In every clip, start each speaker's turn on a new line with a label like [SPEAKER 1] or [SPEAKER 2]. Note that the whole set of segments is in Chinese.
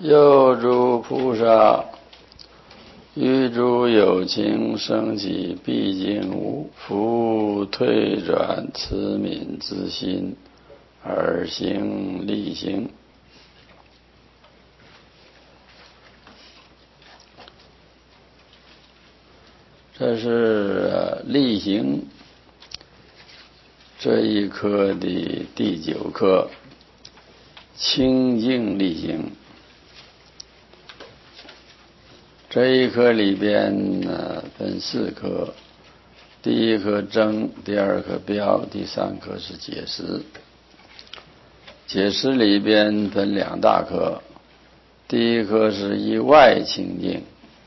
[SPEAKER 1] 又诸菩萨于诸有情生起毕竟无复退转慈悯之心而行力行。这是力行这一课的第9课，清净力行。这一课里边分4课，第1课征，第2课标，第3课是解释。解释里边分2大课，第1课是以外清净，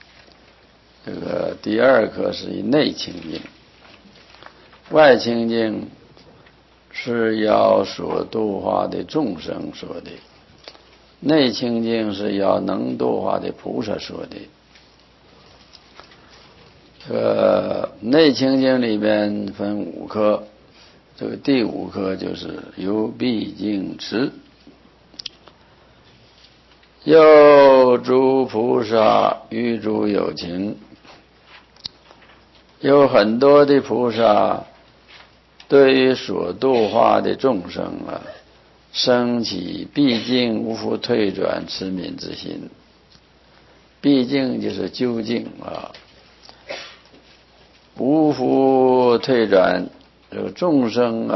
[SPEAKER 1] 第2课是以内清净。外清净是要所度化的众生说的，内清净是要能度化的菩萨说的。内清净里边分5课，这个第5课就是由毕竟持。又诸菩萨于诸有情，有很多的菩萨对于所度化的众生生起毕竟无复退转慈悯之心。毕竟就是究竟无复退转，这个众生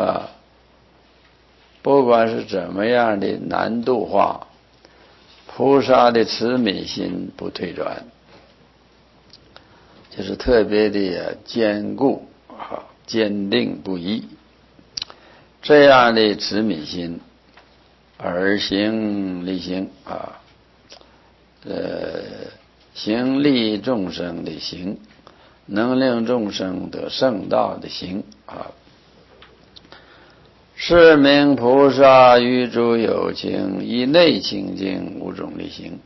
[SPEAKER 1] 不管是怎么样的难度化，菩萨的慈悯心不退转，就是特别的坚固坚定不移。这样的慈悯心而行力行行利众生的行，能令众生得圣道的行是名菩萨于诸有情以内清净5种力行。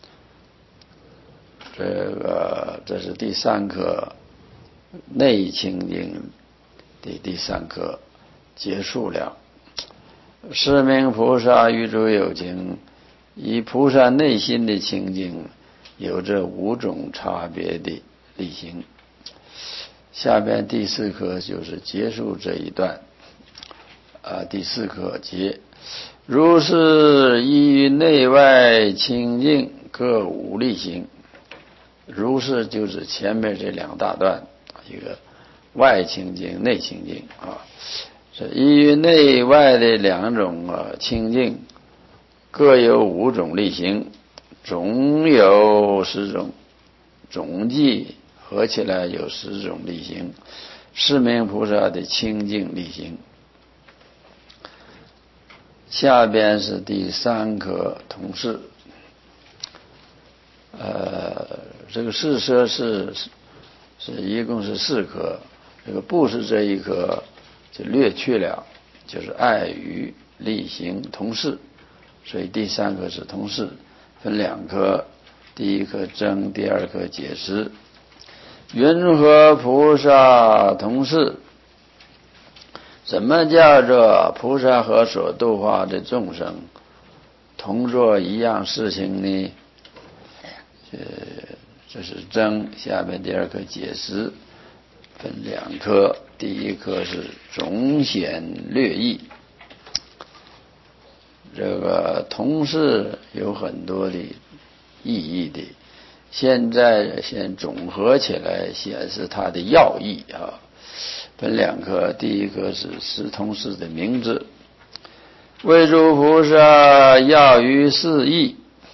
[SPEAKER 1] 这是第3课内清净的第3课结束了。是名菩萨于诸有情以菩萨内心的清净有这5种差别的力行。下边第4课就是结束这一段第4课结，如是依于内外清净各5力行。如是就是前面这2大段，一个外清净内清净这依于内外的2种清净各有5种力行，总有10种，总计合起来有10种力行，是名菩萨的清净力行。下边是第3课同事。这个四摄是一共是4课，这个不是这一课就略去了，就是爱语力行同事，所以第3课是同事，分2课，第1课征，第2课解释。云何菩萨同事？什么叫做菩萨和所度化的众生同做一样事情呢？这是征，下面第2课解释，分2课，第1课是总显略义。这个同事有很多的意义的，现在先总合起来显示它的要义分2课，第1课是同事的名字。为诸菩萨要于4义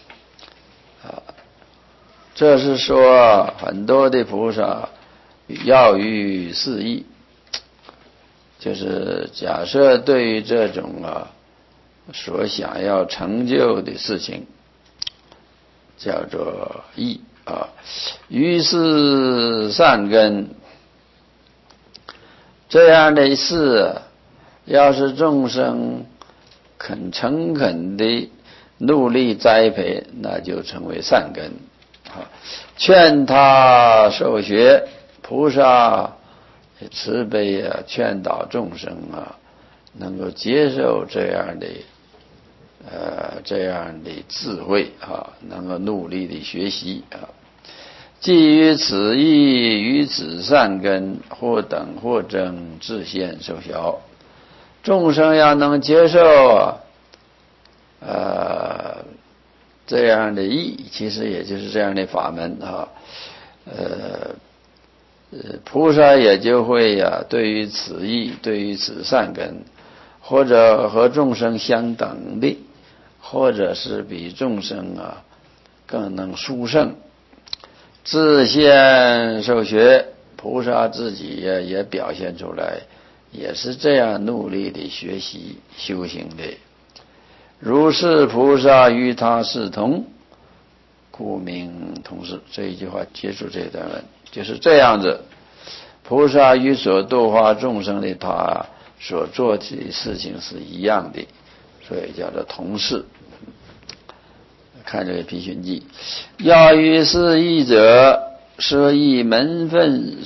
[SPEAKER 1] 这是说很多的菩萨要于4义，就是假设对于这种所想要成就的事情叫做义于是善根，这样的事要是众生肯诚恳的努力栽培，那就成为善根劝他受学，菩萨慈悲劝导众生能够接受这样的这样的智慧啊，能够努力的学习啊。基于此意，于此善根，或等或增，自现受小。众生要能接受这样的义，其实也就是这样的法门啊。菩萨也就会对于此义，对于此善根，或者和众生相等的，或者是比众生更能殊胜，自现受学。菩萨自己也表现出来，也是这样努力的学习修行的。如是菩萨与他视同，故名同事。这一句话结束这段文，就是这样子。菩萨与所度化众生的他所做的事情是一样的，所以叫做同事。看这个毗寻记，要于是义者，舍义门分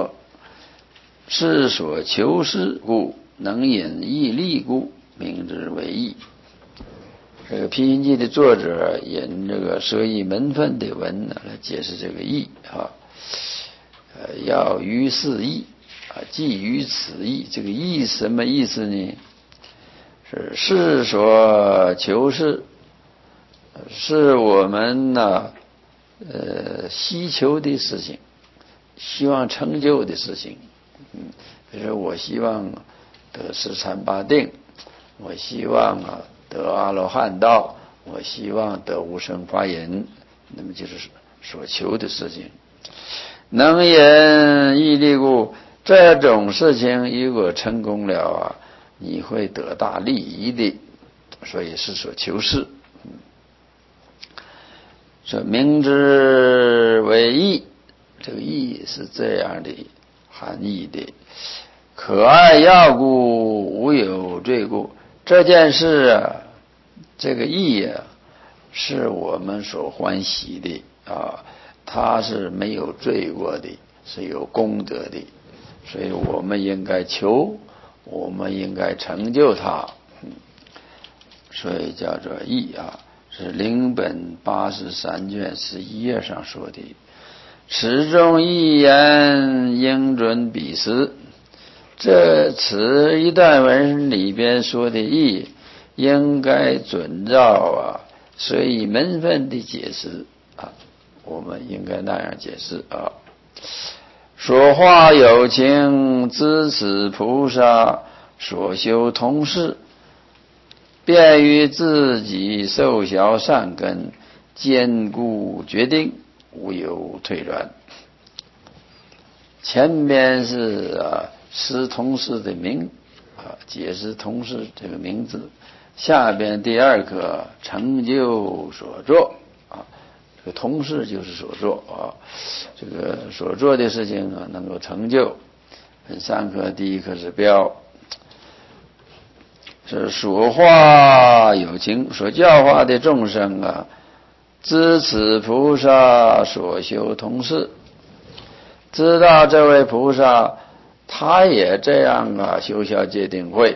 [SPEAKER 1] 是所求事故，能引义利故，名之为义。这个毗寻记的作者引这个舍义门分的文来解释这个义啊。要于是义即于此义。这个义什么意思呢？是世所求事，是我们希求的事情，希望成就的事情。比如说我希望得十禅八定，我希望得阿罗汉道，我希望得无生法忍，那么就是所求的事情。能引义利故，这种事情如果成功了你会得大利益的，所以是所求事。说名之为义，这个义是这样的含义的。可爱要故，无有罪故。这件事这个义是我们所欢喜的它是没有罪过的，是有功德的，所以我们应该求，我们应该成就它。所以叫做义是灵本83卷11页上说的。此中一言应准彼时，此一段文里边说的义，应该遵照所以门分的解释我们应该那样解释说话有情，知此菩萨所修同事，便于自己受小善根，坚固决定，无有退转。前面是识同事的名解释同事这个名字，下边第二个成就所作这个同事就是所作这个所做的事情能够成就。三课第一课是标，是所化有情，所教化的众生知此菩萨所修同事，知道这位菩萨他也这样修小戒定慧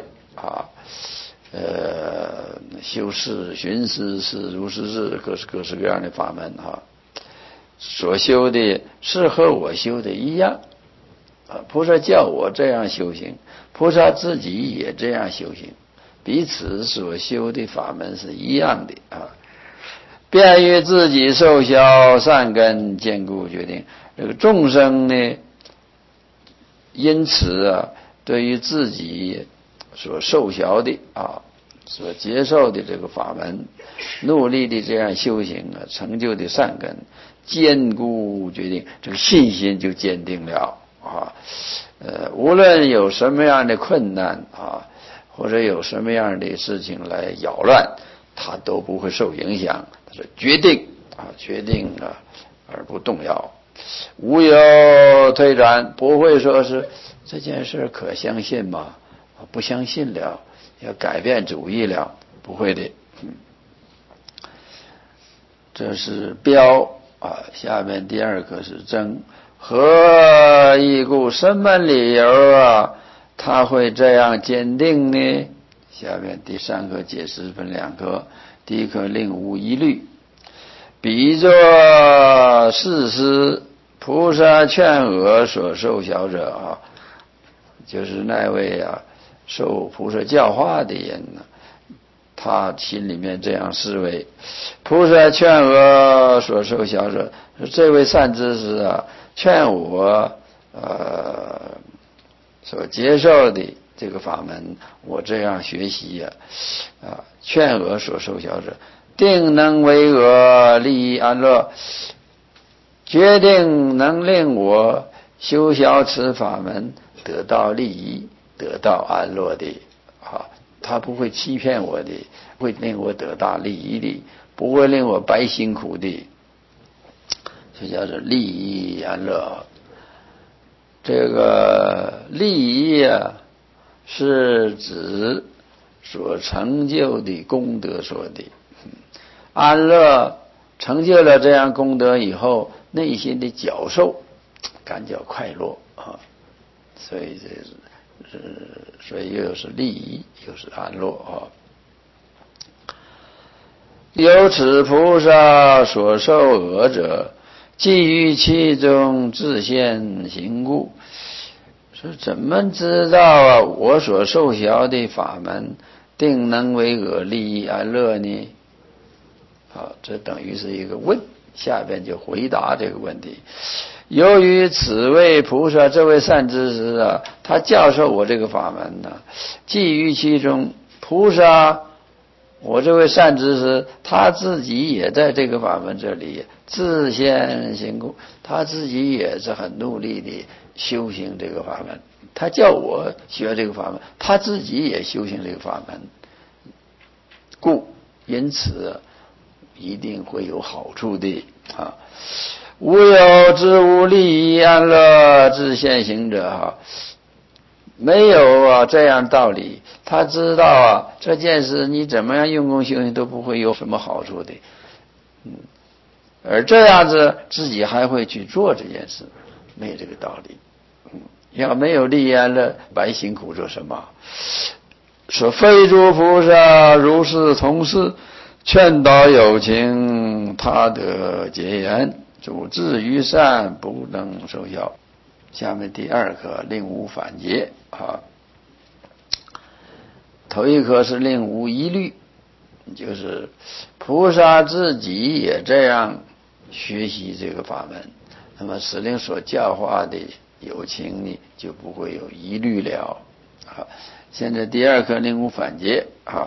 [SPEAKER 1] 修事寻思是如是事，各式各样的法门所修的是和我修的一样菩萨叫我这样修行，菩萨自己也这样修行，彼此所修的法门是一样的便于自己受小善根，坚固决定。这个众生呢，因此对于自己所受小的所接受的这个法门，努力的这样修行成就的善根，坚固决定，这个信心就坚定了无论有什么样的困难或者有什么样的事情来扰乱，他都不会受影响。他说决定而不动摇，无有退转，不会说是这件事可相信吗？不相信了，要改变主意了，不会的。这是标下面第二个是真。何以故？什么理由他会这样坚定呢？ 下面第三课解释分两课，第一课令无疑虑。比作世师菩萨劝讹所受小者啊，就是那位受菩萨教化的人呢，他心里面这样思维：菩萨劝讹所受小者，这位善知识劝我所接受的这个法门，我这样学习劝讹所受小者，定能为我利益安乐，决定能令我修小此法门得到利益，得到安乐的他不会欺骗我的，会令我得到利益的，不会令我白辛苦的，这叫做利益安乐。这个利益是指所成就的功德说的，安乐成就了这样功德以后，内心的觉受感觉快乐所以所以又是利益又是安乐由此菩萨所受讹者，基于其中自现行故。是怎么知道我所受小的法门定能为我利益安乐呢？这等于是一个问，下边就回答这个问题。由于此位菩萨这位善知识他教授我这个法门基于其中，菩萨我这位善知识他自己也在这个法门这里自现行故，他自己也是很努力的修行这个法门，他叫我学这个法门，他自己也修行这个法门，故因此一定会有好处的无有知无利益安乐自现行者没有这样道理，他知道这件事你怎么样用功修行都不会有什么好处的而这样子自己还会去做这件事，没有这个道理要没有利益安乐，白辛苦做什么？说非诸菩萨如是同事，劝导有情，他得结缘，主治于善，不能受小。下面第二课令无反诘头一课是令无疑虑，就是菩萨自己也这样学习这个法门，那么使令所教化的有情呢就不会有疑虑了现在第二课令无反诘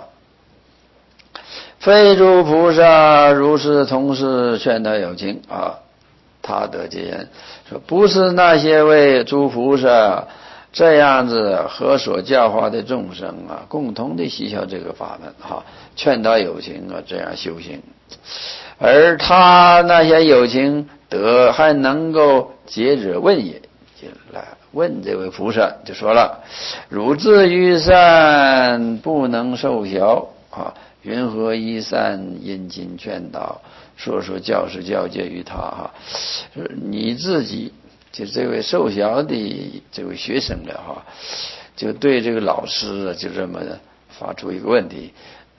[SPEAKER 1] 非诸菩萨如是同事劝导有情他得结缘，说不是那些为诸菩萨这样子和所教化的众生共同的习效这个法门劝导有情这样修行，而他那些有情得还能够接着问也，就来问这位菩萨，就说了：汝自于善，不能受小云何依善殷勤劝导，说教师教诫于他你自己就这位受小的这位学生就对这个老师就这么发出一个问题，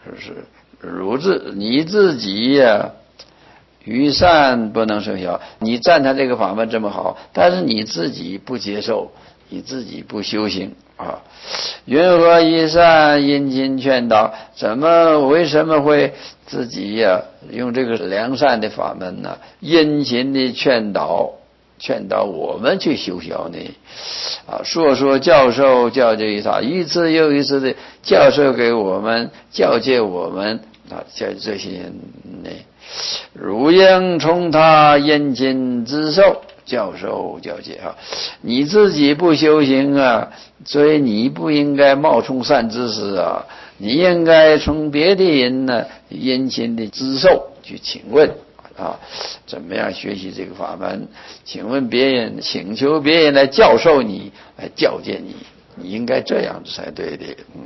[SPEAKER 1] 你自己于善不能受小，你赞叹这个法门这么好，但是你自己不接受，你自己不修行云何依善殷勤劝导，为什么会自己用这个良善的法门殷勤的劝导我们去修小呢说教授教诫于他，一次又一次的教授给我们，教诫我们这些人呢，汝应从他殷勤之受教授教诫你自己不修行所以你不应该冒充善知识你应该从别的人殷勤的知受去请问怎么样学习这个法门，请问别人，请求别人来教授你，来教诫你，你应该这样子才对的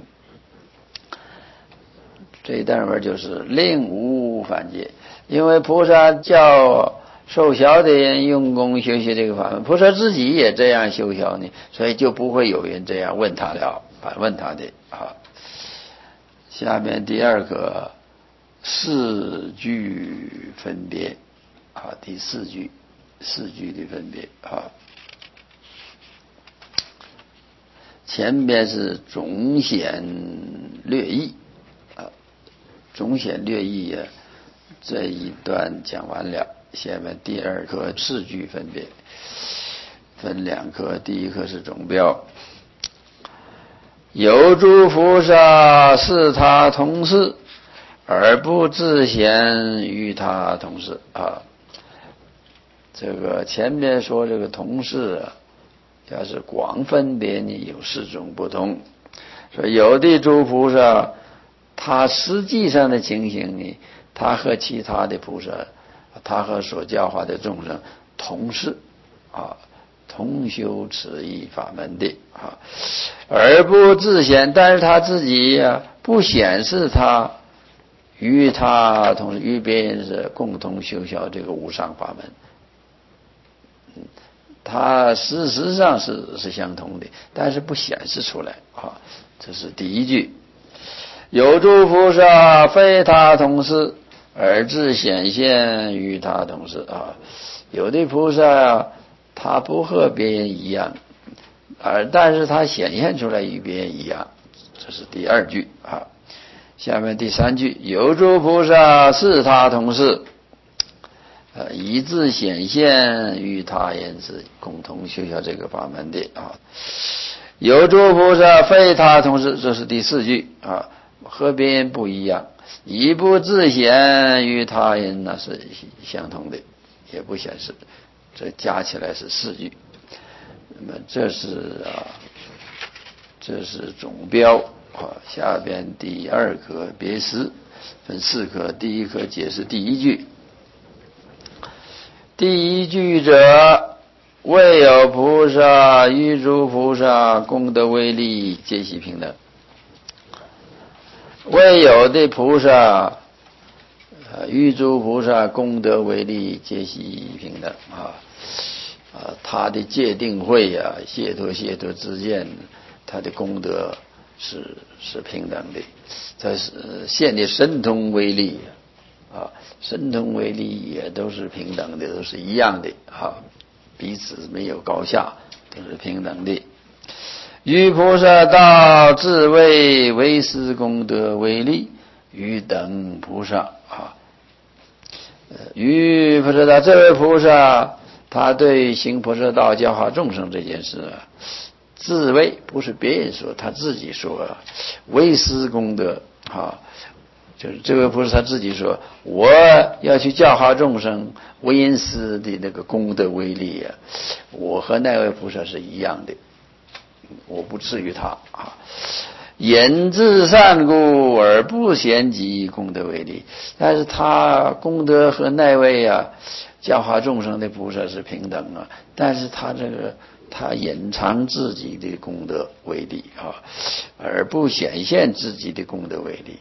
[SPEAKER 1] 这一段文就是令无反诘，因为菩萨教受小的人用功学习这个法门，菩萨自己也这样修小呢，所以就不会有人这样问他了，反问他的下面第二个四句分别啊，第四句的分别啊。前边是总显略义啊，总显略义啊，这一段讲完了。下面第二课四句分别，分两课，第一课是总标。有诸菩萨视他同事，而不自显与他同事啊。这个前面说这个同事啊，要是广分别呢，有四种不同。说有的诸菩萨，他实际上的情形呢，他和其他的菩萨，他和所教化的众生同事啊，同修此一法门的啊，而不自显，但是他自己呀，不显示他与他同时与别人是共同修学这个无上法门。它事实上是相同的，但是不显示出来啊。这是第一句。有诸菩萨非他同事，而自显现与他同事啊。有的菩萨他不和别人一样，但是他显现出来与别人一样。这是第二句啊。下面第三句，有诸菩萨是他同事，以自显现与他人是共同修学这个法门的啊。有诸菩萨非他同事，这是第四句啊，和别人不一样，以不自显与他人那是相同的，也不显示。这加起来是四句。那么这是总标啊。下边第二课别诗，分四课，第一课解释第一句。第一句者，未有菩萨与诸菩萨功德威力皆悉平等。未有的菩萨与诸菩萨功德威力皆悉平等啊。他的戒定慧啊，解脱之见，他的功德是平等的。他是现的神通威力啊，神通威力也都是平等的，都是一样的啊，彼此没有高下，都是平等的。于菩萨道自谓为师功德威力，于等菩萨啊。于菩萨道，这位菩萨他对行菩萨道教化众生这件事啊，自谓不是别人说，他自己说为师功德啊。就是这位菩萨他自己说，我要去教化众生，为人师的那个功德威力啊，我和那位菩萨是一样的，我不至于他啊。言自善故而不嫌己功德威力，但是他功德和那位教化众生的菩萨是平等啊，但是他隐藏自己的功德威力啊，而不显现自己的功德威力。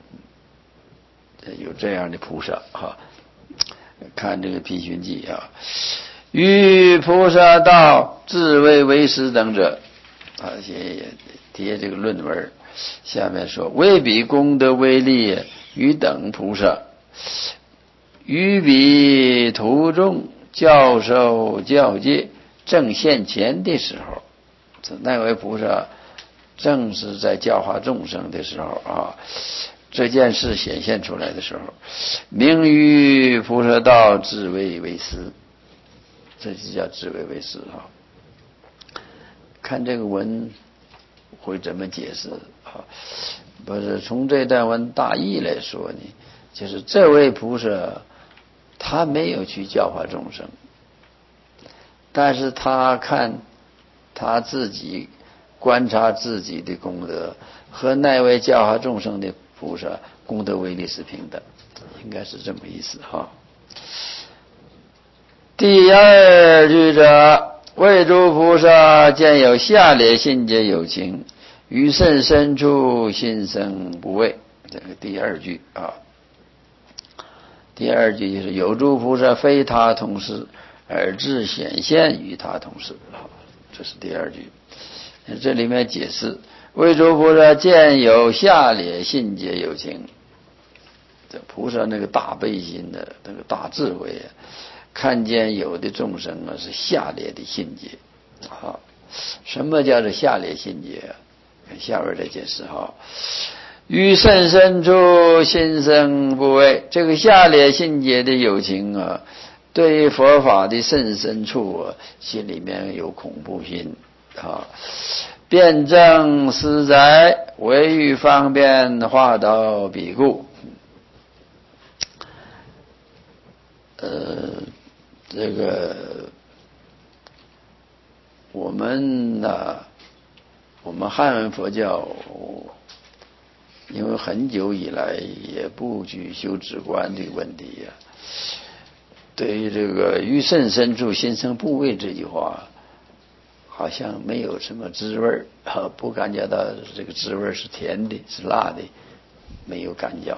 [SPEAKER 1] 有这样的菩萨啊，看这个毗熏记啊。于菩萨道自谓为师等者啊，也贴这个论文。下面说，为彼功德威力于等菩萨，于彼途中教授教戒正现前的时候，那位菩萨正是在教化众生的时候啊，这件事显现出来的时候，名于菩萨道自谓为师，这就叫自谓为师啊。看这个文会怎么解释啊？不是从这段文大意来说呢，就是这位菩萨他没有去教化众生，但是他看他自己观察自己的功德和那位教化众生的菩萨功德威力是平等，应该是这么意思哈。第二句者，为诸菩萨见有下列信解有情，于甚深处心生不畏。这个第二句啊。第二句就是有诸菩萨非他同事，而自显现与他同事。这是第二句。这里面解释为诸菩萨见有下列信解有情，这菩萨那个大悲心的那个大智慧啊，看见有的众生啊是下列的信解啊。什么叫做下列信解啊？看下边的解释哈。于甚深处心生不畏，这个下列信解的有情啊，对于佛法的甚深处啊，心里面有恐怖心啊。辩证实在，唯欲方便化导彼故。这个我们汉文佛教，因为很久以来也不举修止观的问题呀，对于这个于甚深处心生怖畏这句话，好像没有什么滋味不感觉到这个滋味是甜的是辣的，没有感觉。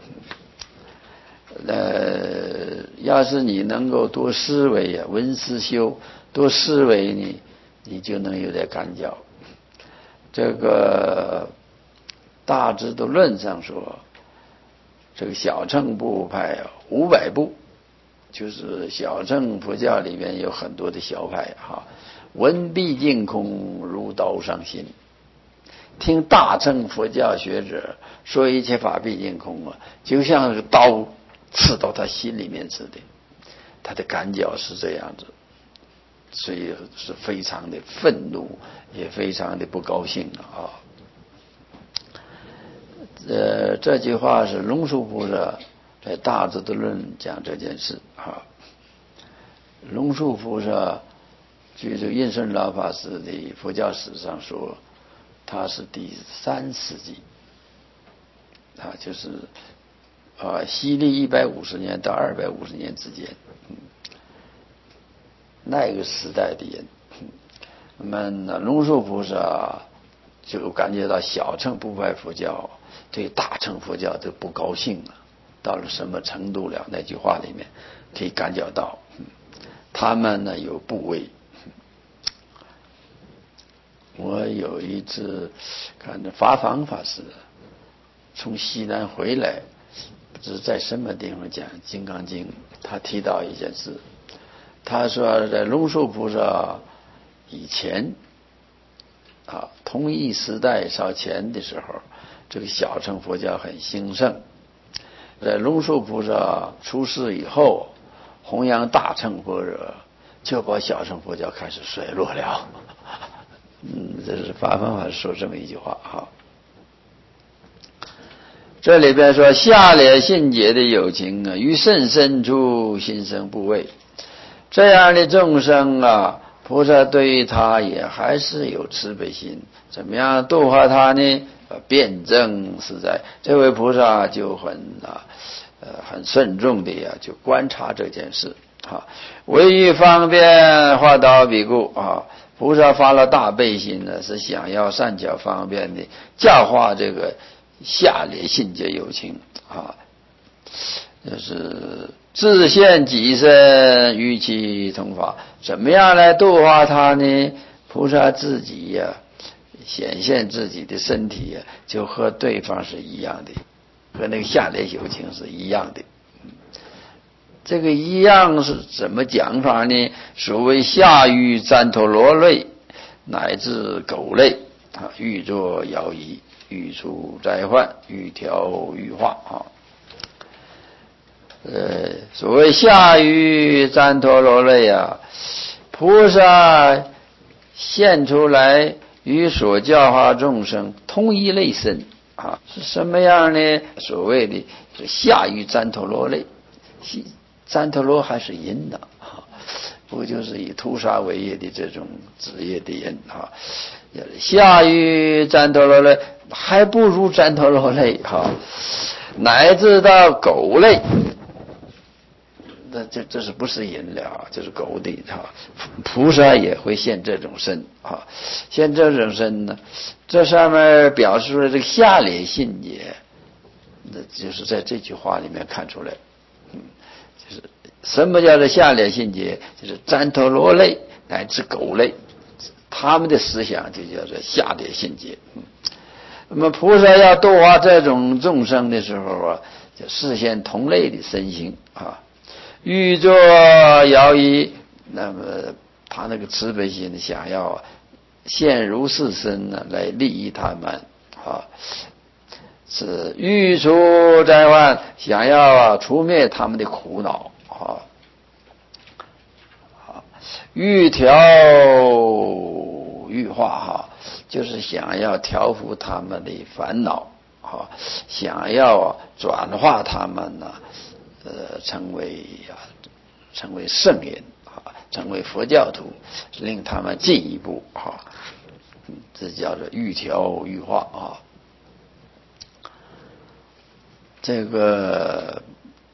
[SPEAKER 1] 要是你能够多思维啊，闻思修，多思维呢，你就能有点感觉。这个大智度论上说，这个小乘部派500部，就是小乘佛教里面有很多的小派闻必尽空，如刀伤心。听大乘佛教学者说一切法必尽空啊，就像是刀刺到他心里面似的，他的感觉是这样子，所以是非常的愤怒，也非常的不高兴啊。这句话是龙树菩萨在大智度论讲这件事啊。龙树菩萨据这个印顺老法师的佛教史上说，他是第3世纪就是西历150年到250年之间，那个时代的人。那么龙树菩萨就感觉到小乘部派佛教对大乘佛教都不高兴了，到了什么程度了？那句话里面可以感觉到，他们呢有部位。我有一次看着法方法师从西南回来，不知在什么地方讲《金刚经》，他提到一件事，他说在龙树菩萨以前同一时代稍前的时候，这个小乘佛教很兴盛。在龙树菩萨出世以后，弘扬大乘般若，就把小乘佛教开始衰落了。这是法方法师说这么一句话这里边说下列信解的有情啊，于甚深处心生怖畏，这样的众生啊，菩萨对于他也还是有慈悲心，怎么样度化他呢？辩证实在，这位菩萨就很慎重的就观察这件事唯欲方便化导彼故菩萨发了大悲心呢，是想要善巧方便的教化这个下列信解有情就是自现己身与其同法。怎么样来度化他呢？菩萨自己显现自己的身体就和对方是一样的，和那个下列有情是一样的。这个一样是怎么讲法呢？所谓下欲旃陀罗类乃至狗类欲作摇移，欲除灾患，欲调欲化所谓下欲旃陀罗类菩萨现出来与所教化众生同一类身是什么样呢？所谓的下欲旃陀罗类，旃陀罗还是阴的不就是以屠杀为业的这种职业的人下欲旃陀罗类还不如旃陀罗类乃至到狗类，那这是不是人了？这是狗的菩萨也会现这种身现这种身呢，这上面表示出来这个下列信解，那就是在这句话里面看出来就是什么叫做下列信解，就是旃陀罗类乃至狗类他们的思想就叫做下劣信解。那么菩萨要度化这种众生的时候啊，就实现同类的身心啊，欲作摇移，那么他那个慈悲心想要现如是身呢，来利益他们啊，是欲除灾患，想要除灭他们的苦恼啊，欲调欲化哈，就是想要调伏他们的烦恼啊，想要转化他们呢，成为圣人啊，成为佛教徒，令他们进一步啊，这叫做欲调欲化啊。这个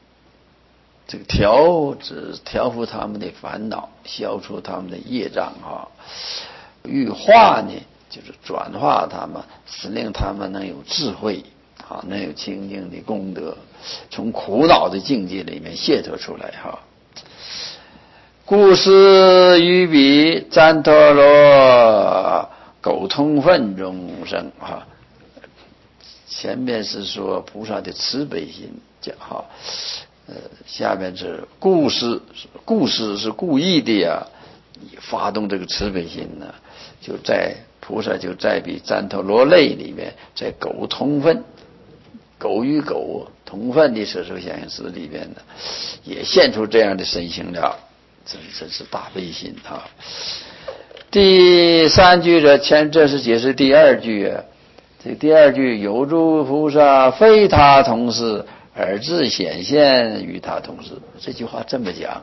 [SPEAKER 1] 调伏他们的烦恼，消除他们的业障啊。欲化呢，就是转化他们，使令他们能有智慧啊，能有清净的功德，从苦恼的境界里面解脱出来哈。故施于彼旃陀罗苟通分众生哈。前面是说菩萨的慈悲心讲哈，下面是故施是故意的呀，发动这个慈悲心呢，菩萨就在彼旃陀罗类里面，在苟通分，苟与苟同分的舍受想行识里面呢，也现出这样的身形了，这是大悲心啊。第三句这是解释第二句啊。这第二句有诸菩萨非他同事而自显现与他同事，这句话这么讲，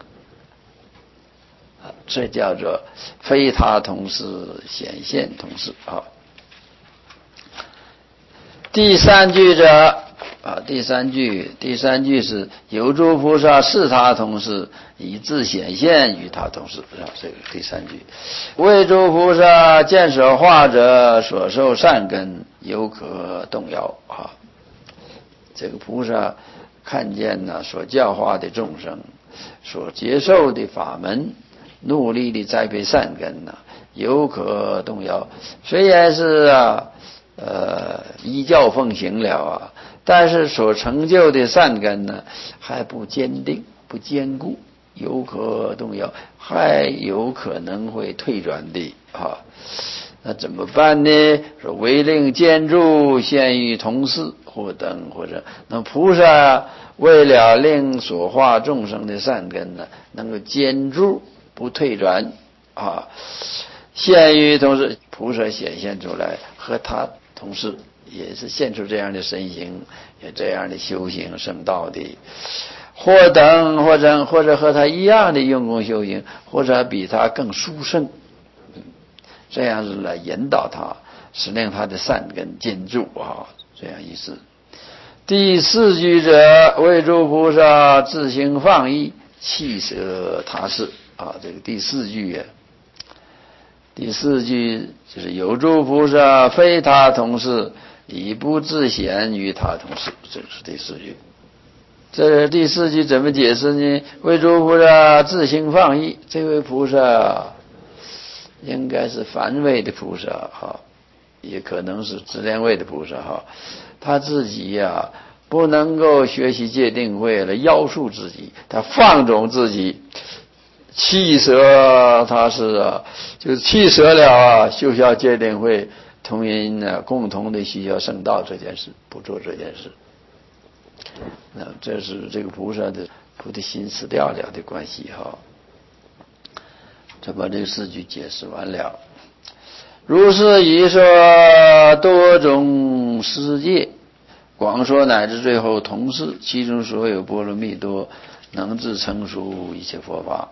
[SPEAKER 1] 这叫做非他同事显现同事啊。第三句是有诸菩萨是他同事，以自显现与他同事啊，这个第三句。为诸菩萨见所化者所受善根，犹可动摇啊。这个菩萨看见呢所教化的众生，所接受的法门，努力的栽培善根呢，犹可动摇。虽然是依教奉行了啊，但是所成就的善根呢，还不坚定不坚固，有可动摇，还有可能会退转的啊。那怎么办呢？说为令坚住现于同事或者那菩萨为了令所化众生的善根呢，能够坚住不退转啊，现于同事，菩萨显现出来和他同事也是现出这样的身形，也这样的修行圣道的，或者和他一样的用功修行，或者比他更殊胜，这样子来引导他，使令他的善根坚住啊，这样意思。第四句者，为诸菩萨自行放逸，弃舍他事啊，这个第四句就是有诸菩萨非他同事，以不自显与他同事，这是第四句。这第四句怎么解释呢？为诸菩萨自行放逸，这位菩萨应该是梵位的菩萨哈，也可能是资粮位的菩萨哈。他自己不能够学习戒定慧来邀束自己，他放纵自己，弃舍他是就是弃舍了修效戒定慧同人共同的需要圣道这件事，不做这件事。那这是这个菩萨的菩提心死掉了的关系哈。这把这个四句解释完了。如是一说多种世界，广说乃至最后同事，其中所有波罗蜜多，能自成熟一切佛法。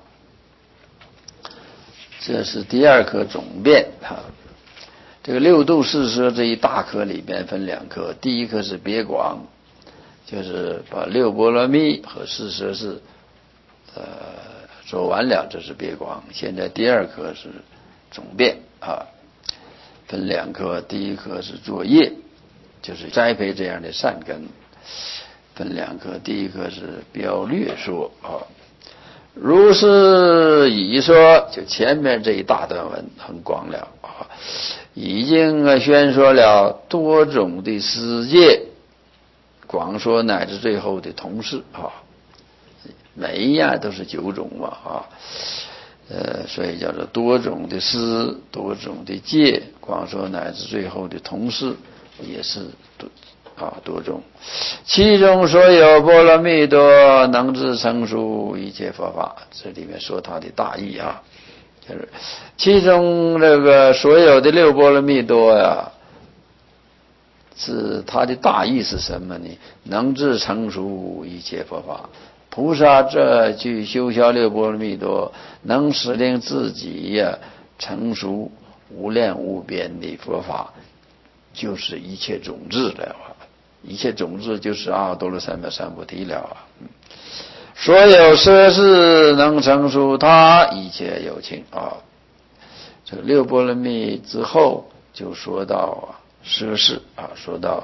[SPEAKER 1] 这是第二课总辩哈。这个六度四摄这一大课里边分两课，第一课是别广，就是把六波罗蜜和四摄事说完了，这是别广。现在第二课是总辩啊，分两课，第一课是作业，就是栽培这样的善根，分两课，第一课是标略说啊。 如是已说，就前面这一大段文很广了啊，已经宣说了多种的世界，广说乃至最后的同事啊，每一样都是9种嘛啊，所以叫做多种的师，多种的戒，广说乃至最后的同事也是多种。其中所有波罗蜜多能知成熟一切佛法，这里面说它的大意啊，就是其中这个所有的6波罗蜜多呀，是它的大意是什么呢？能知成熟一切佛法，菩萨这去修消6波罗蜜多，能使令自己呀成熟无量无边的佛法，就是一切种子了啊！一切种子就是阿耨多罗三藐三菩提了啊！所有摄事能成熟他一切有情啊！这个6波罗蜜之后就说到摄事啊，说到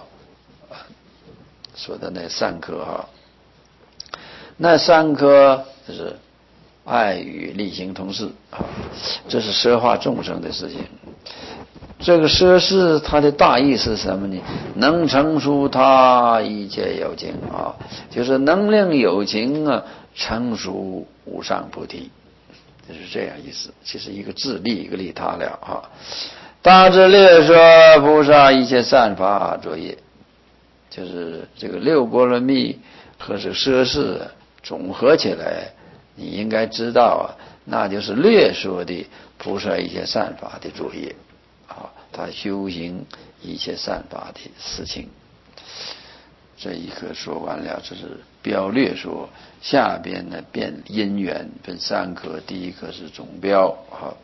[SPEAKER 1] 那3颗啊，那3颗就是爱与利行同事啊，这是摄化众生的事情。这个摄事它的大意是什么呢？能成熟他一切有情啊，就是能令有情啊成熟无上菩提，就是这样意思。其实一个自利一个利他了啊。大致略说菩萨一切善法作业，就是这个6波罗蜜和这摄事总合起来，你应该知道啊，那就是略说的菩萨一切善法的作业啊，他修行一切善法的事情。这一课说完了，这是标略说，下边呢变因缘，分3课，第一课是总标啊。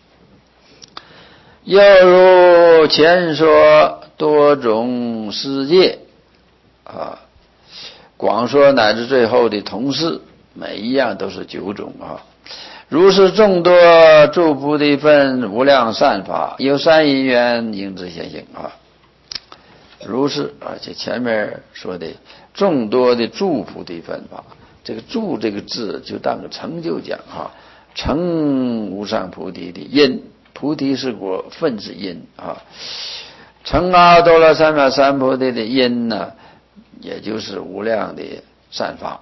[SPEAKER 1] 又如前说多种世界啊，广说乃至最后的同事，每一样都是9种啊。如是众多诸菩提分无量善法，有善因缘应知现行啊。如是啊，这前面说的众多的诸菩提分法，这个诸这个字就当个成就讲啊，成无上菩提的因，菩提是果，分是因啊。成阿耨多罗三藐三菩提的因呢，也就是无量的善法。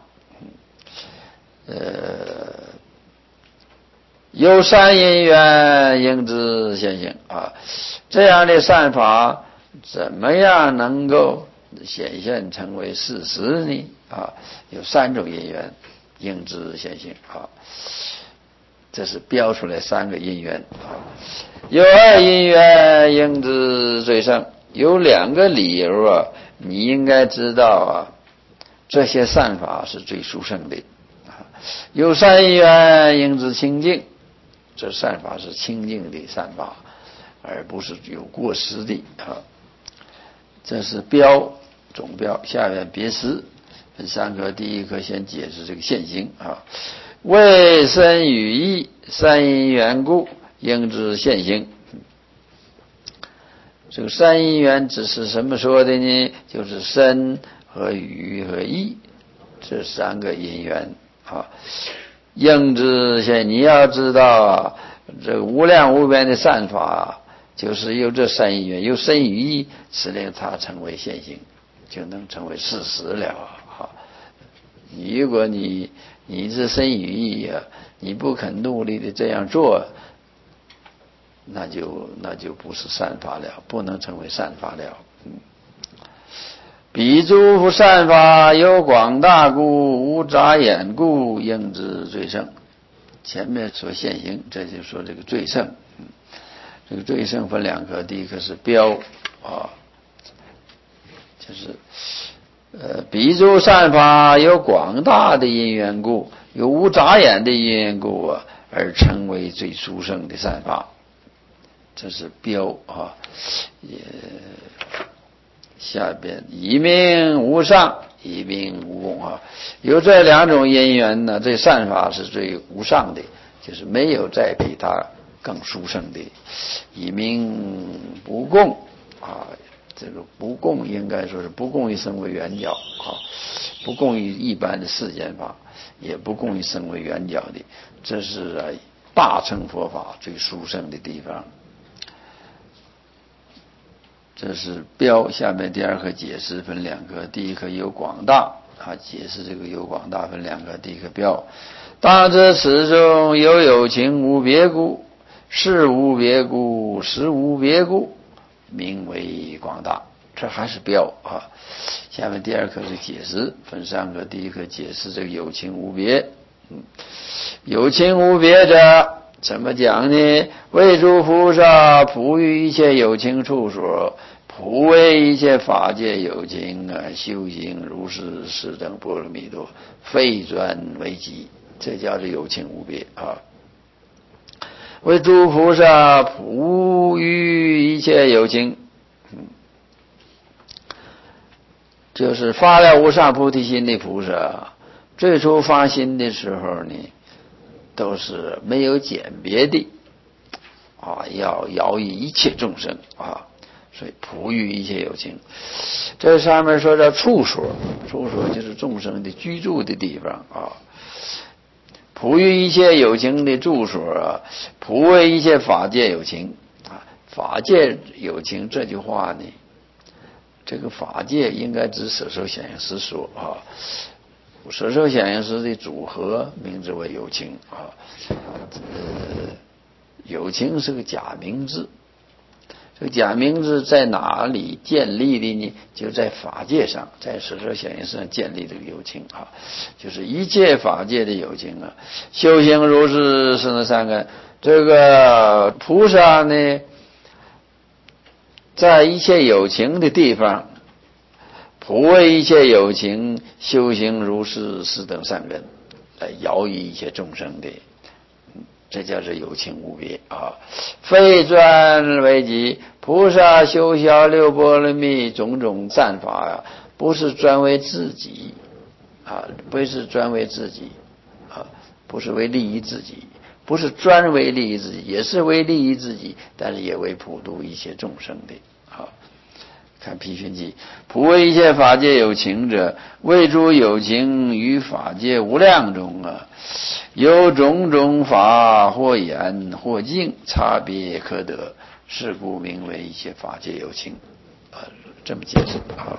[SPEAKER 1] 有善因缘应知现行啊，这样的善法怎么样能够显现成为事实呢？啊，有3种因缘应知现行啊，这是标出来3个因缘啊。有2因缘应知最胜，有2个理由啊，你应该知道啊，这些善法是最殊胜的啊。有3因缘应知清净，这善法是清净的善法，而不是有过失的啊。这是标总标，下面别诗分3课，第一课先解释这个现行啊。为身语意3因缘故，应知现行。这个3因缘只是什么说的呢？就是身和语和意这3个因缘啊。应知现，你要知道啊，这个无量无边的善法，就是有这3因缘，有身语意，使令它成为现行，就能成为事实了啊。如果你是身语意啊，你不肯努力的这样做，那就不是善法了，不能成为善法了。彼诸善法有广大故，无杂眼故，应知最胜。前面说现行，这就说这个最胜。这个最胜分2课，第一课是标啊，就是彼诸善法有广大的因缘故，有无杂眼的因缘故啊，而成为最殊胜的善法。这是标啊，也下边一名无上，一名无共啊。有这2种因缘呢，这善法是最无上的，就是没有再比它更殊胜的。一名不共啊， 这个不共应该说是不共于生为圆角啊，不共于一般的世间法，也不共于生为圆角的，这是大乘佛法最殊胜的地方。这是标，下面第二课解释分两课，第一课有广大啊，解释这个有广大分两课，第一课标，大则此中有情无别故，事无别故，时无别故，名为广大。这还是标啊。下面第二课是解释分三课，第一课解释这个有情无别。有情无别者怎么讲呢？为诸菩萨普于一切有情处所，普为一切法界有情修行如是事等波罗蜜多，非专为己，这叫做有情无别啊。为诸菩萨普于一切有情，就是发了无上菩提心的菩萨，最初发心的时候呢，都是没有鉴别的啊，要饶益一切众生啊，所以普于一切有情。这上面说叫处所，处所就是众生的居住的地方啊。普于一切有情的住所啊，普为一切法界有情啊。法界有情这句话呢，这个法界应该指舍受显应识说啊。舍受显应识的组合名字为有情啊。有情是个假名字，这个假名字在哪里建立的呢？就在法界上，在舍受显应识上建立这个有情啊，就是一切法界的有情啊。修行如是是那三根，这个菩萨呢，在一切有情的地方，普为一切有情修行如是是等三根，来饶益一切众生的。这叫做有情无别啊，非专为己。菩萨修小六波罗蜜种种善法呀，不是专为自己啊，不是专为自己啊，不是为利益自己，不是专为利益自己，也是为利益自己，但是也为普度一切众生的啊。看批评记，普为一切法界有情者，为诸有情于法界无量中啊，有种种法，或言或静，差别可得，是故名为一切法界有情啊。这么解释啊。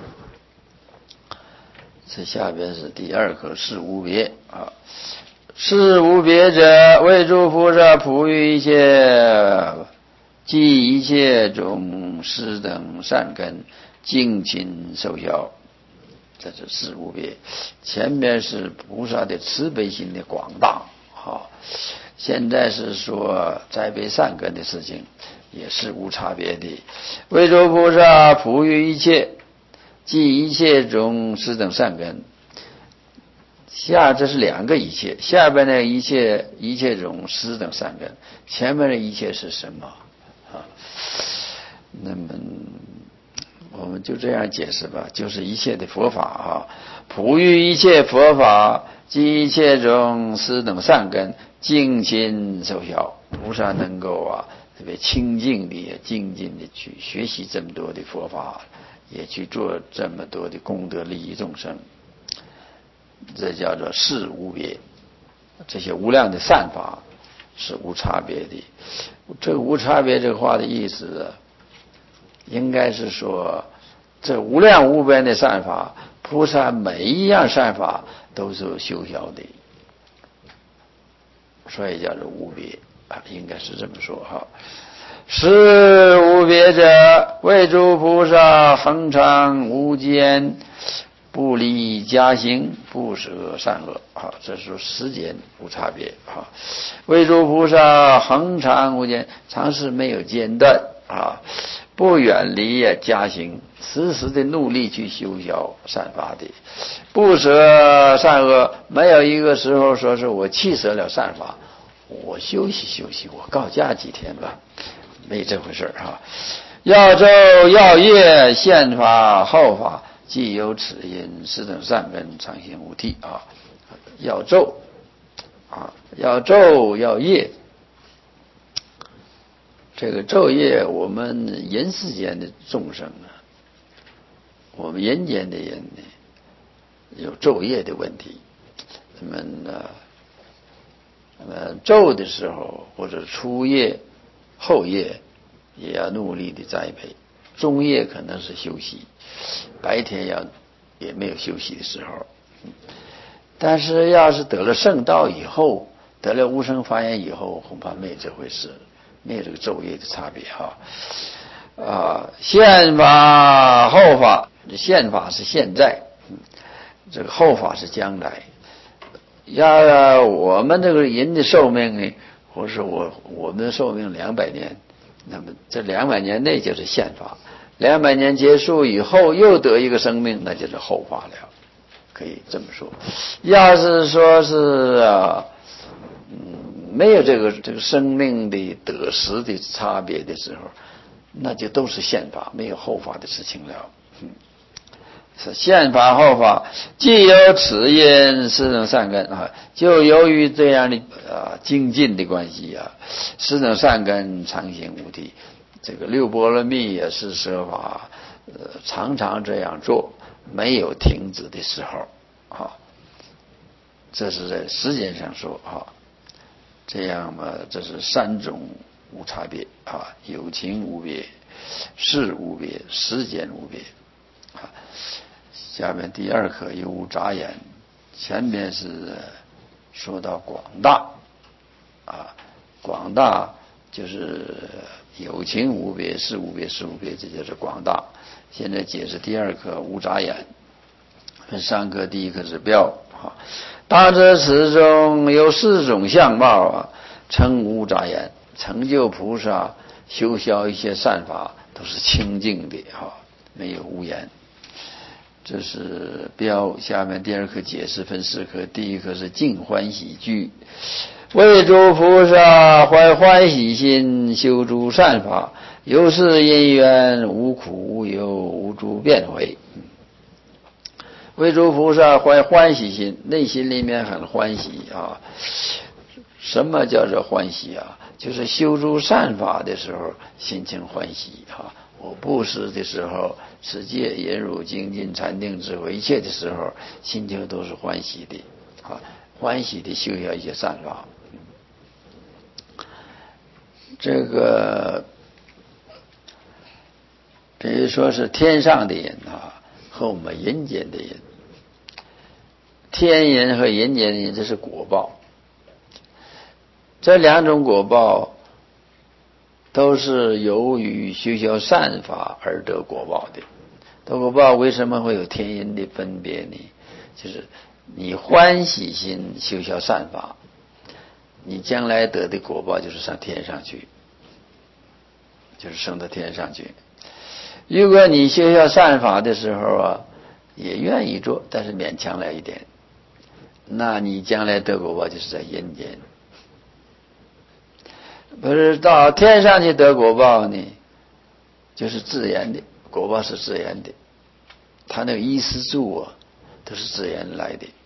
[SPEAKER 1] 这下边是第二课，事无别啊。事无别者，为诸菩萨普于一切即一切种施等善根，精勤受效，这是事无别。前面是菩萨的慈悲心的广大啊，现在是说栽培善根的事情，也是无差别的。为诸菩萨普于一切即一切种施等善根，这是两个一切，下边的一切种施等善根，前面的一切是什么啊？那么我们就这样解释吧，就是一切的佛法啊，普于一切佛法及一切种施等善根，精勤受效。菩萨能够特别清净的、精进的去学习这么多的佛法，也去做这么多的功德利益众生，这叫做事无别。这些无量的善法是无差别的。这个无差别这个话的意思，应该是说这无量无边的善法，菩萨每一样善法都是修效的，所以叫做无别啊，应该是这么说哈。事无别者，为诸菩萨恒常无间，不离家行，不舍善恶啊，这是时间无差别啊。为诸菩萨恒常无间，常是没有间断啊，不远离家行，时时的努力去修效善法的，不舍善恶，没有一个时候说是我弃舍了善法，我休息休息，我告假几天吧，没这回事啊。要昼要夜，现法后法，既有此因，是等善根常行无替啊。要昼啊，要昼要夜，这个昼夜我们人世间的众生我们人间的人呢，有昼夜的问题。咱们昼的时候或者初夜、后夜也要努力的栽培，中夜可能是休息，白天也没有休息的时候。但是要是得了圣道以后，得了无生发炎以后，恐怕没有这回事，没有这个昼夜的差别宪法后法，宪法是现在，这个后法是将来。要我们这个人的寿命呢，或是我们的寿命200年，那么这200年内就是宪法，200年结束以后又得一个生命，那就是后法了，可以这么说。要是说是没有这个生命的得失的差别的时候，那就都是宪法，没有后法的事情了。是宪法后法，既有此因，实能善根就由于这样的精进的关系实能善根，常行无敌。这个六波罗蜜也是舍法，常常这样做，没有停止的时候这是在时间上说这样嘛，这是3种无差别有情无别，事无别，时间无别下面第2课有无杂言，前面是说到广大广大就是有情无别，事无别，事无别，这就是广大。现在解释第2课无杂言，分3课，第1课是标大则此中有4种相貌称无杂言。成就菩萨修消一切善法都是清净的没有污言。这是标。下面第2课解释分4课，第1课是净欢喜居，为诸菩萨怀欢喜心，修诸善法，有是因缘，无苦无忧，无诸变毁。为诸菩萨怀欢喜心，内心里面很欢喜什么叫做欢喜就是修诸善法的时候心情欢喜我布施的时候，持戒、忍辱、精进、禅定、智慧，一切的时候心情都是欢喜的欢喜的修下一些善法。这个比如说是天上的人和我们人间的人，天人和人间的人，这是果报。这2种果报都是由于修消善法而得果报的。得果报为什么会有天人的分别呢？就是你欢喜心修消善法，你将来得的果报就是上天上去，就是升到天上去。如果你修消善法的时候也愿意做，但是勉强了一点，那你将来得果报就是在人间。不是到天上去得果报呢，就是自然的果报，是自然的，他那个衣食住都是自然来的。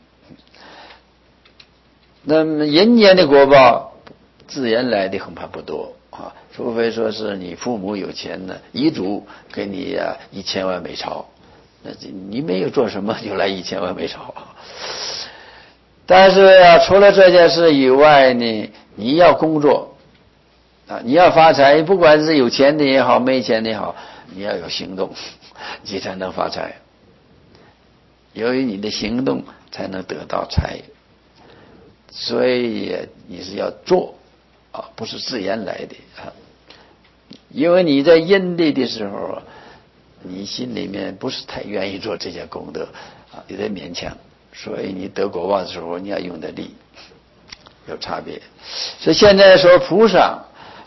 [SPEAKER 1] 那么人间的果报自然来的恐怕不多除非说是你父母有钱呢，遗嘱给你1000万美钞，那你没有做什么就来1000万美钞。但是除了这件事以外呢，你要工作你要发财，不管是有钱的也好，没钱的也好，你要有行动，你才能发财。由于你的行动才能得到财，所以你是要做不是自然来的因为你在因地的时候你心里面不是太愿意做这些功德有点勉强，所以你得果报的时候你要用的力有差别。所以现在说菩萨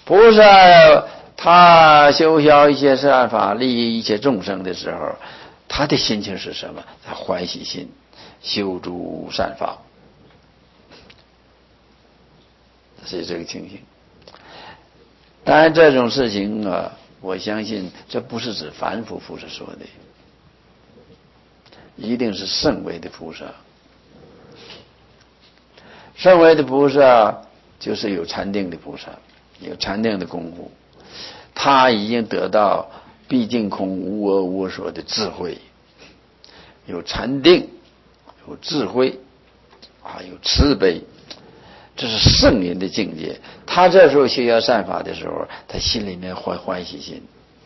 [SPEAKER 1] 他修消一切善法，利益一切众生的时候，他的心情是什么？他欢喜心，修诸善法，是这个情形。当然这种事情我相信这不是指凡夫菩萨说的，一定是圣位的菩萨。圣位的菩萨就是有禅定的菩萨，有禅定的功夫，他已经得到毕竟空无我无我所的智慧有禅定，有智慧有慈悲，这是圣人的境界。他这时候修要善法的时候，他心里面怀欢喜心，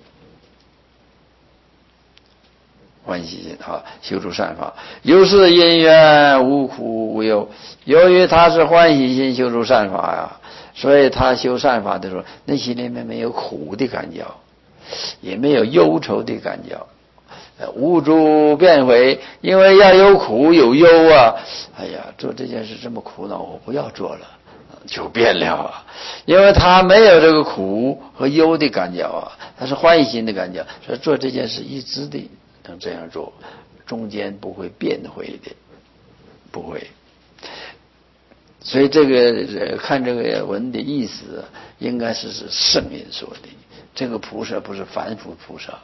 [SPEAKER 1] 修出善法。有是因缘无苦无忧，由于他是欢喜心修出善法所以他修善法的时候，内心里面没有苦的感觉，也没有忧愁的感觉。无诸变回，因为要有苦有忧做这件事这么苦恼，我不要做了，就变了因为他没有这个苦和忧的感觉他是欢喜心的感觉，所以做这件事一直的能这样做，中间不会变回的，不会。所以这个看这个文的意思，应该是圣人说的。这个菩萨不是凡夫菩萨，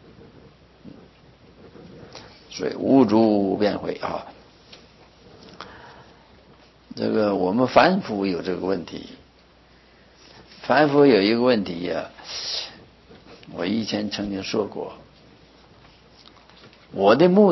[SPEAKER 1] 所以无诸变回这个我们凡夫有这个问题，凡夫有一个问题我以前曾经说过，我的目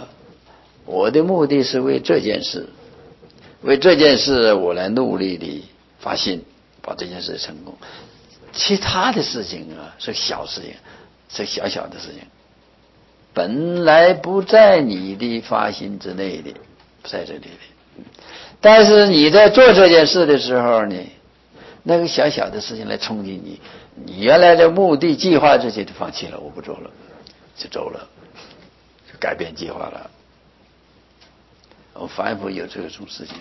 [SPEAKER 1] 的是为这件事，我来努力的发心，把这件事成功。其他的事情是小事情，是小小的事情，本来不在你的发心之内的，不在这里的。但是你在做这件事的时候呢，那个小小的事情来冲击你，你原来的目的计划这些就放弃了，我不做了，就走了，就改变计划了。我凡夫有这种事情，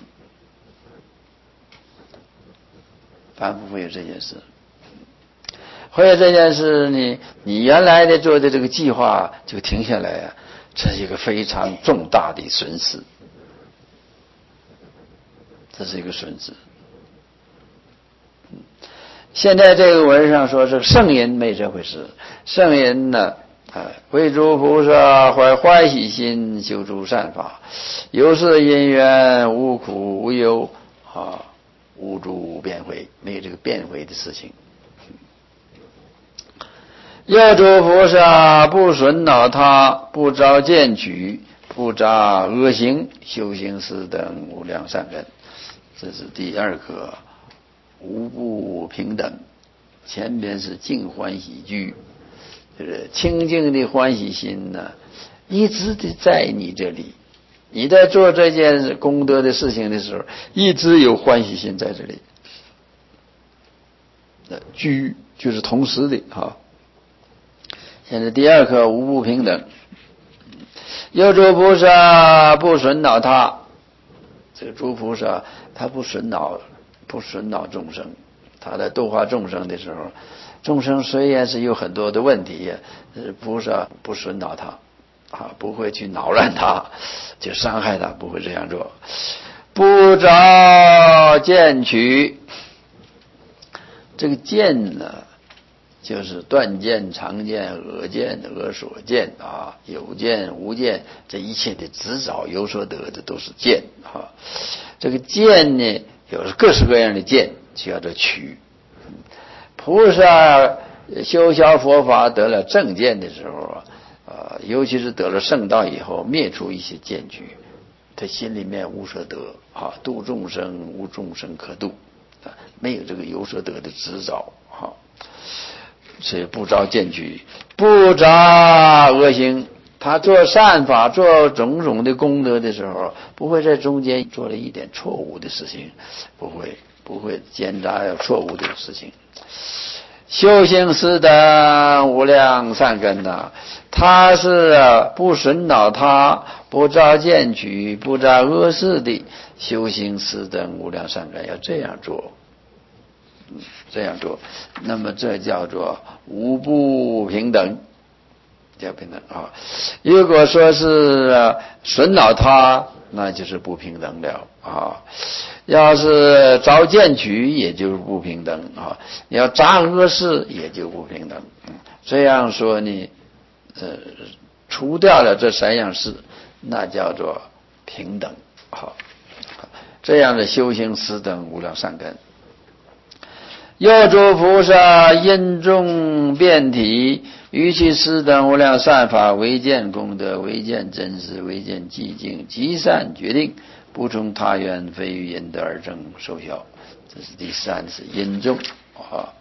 [SPEAKER 1] 凡夫会有这件事。会有这件事呢，你原来的做的这个计划就停下来这是一个非常重大的损失，这是一个损失。现在这个文上说是圣人没这回事，圣人呢为诸菩萨怀欢喜心修诸善法，有是因缘无苦无忧无诸变回，没有这个变回的事情。有诸菩萨不损恼他，不着见取，不杂恶行，修行识等无量善根。这是第二个无不平等。前边是净欢喜居，就是清净的欢喜心一直的在你这里，你在做这件功德的事情的时候，一直有欢喜心在这里。居就是同时的现在第二课无不平等。有诸菩萨不损恼他，这个诸菩萨他不损恼众生，他在度化众生的时候，众生虽然是有很多的问题菩萨不损恼他不会去恼乱他，就伤害他，不会这样做。不着见取，这个见就是断见、常见、恶见、恶所见有见无见，这一切的执着有所得的都是见这个见呢，有各式各样的见，叫做取。菩萨修小佛法得了正见的时候尤其是得了圣道以后，灭除一些见取，他心里面无所得度众生无众生可度没有这个有所得的执着所以不着见取，不杂恶行。他做善法做种种的功德的时候，不会在中间做了一点错误的事情，不会奸杂有错误的事情。修行识等无量善根他是不损恼他，不着见取，不杂恶事的修行识等无量善根，要这样做。那么这叫做无不平等，叫平等如果说是损恼他，那就是不平等了要是着见取，也就是不平等要杂恶事，也就不平等。这样说呢除掉了这三样事，那叫做平等这样的修行识等无量善根。 又诸菩萨因众遍体，于其四等无量善法，唯见功德，唯见真实，唯见寂静，极善决定，不从他缘，非于因德而正受效。这是第三，是因众啊。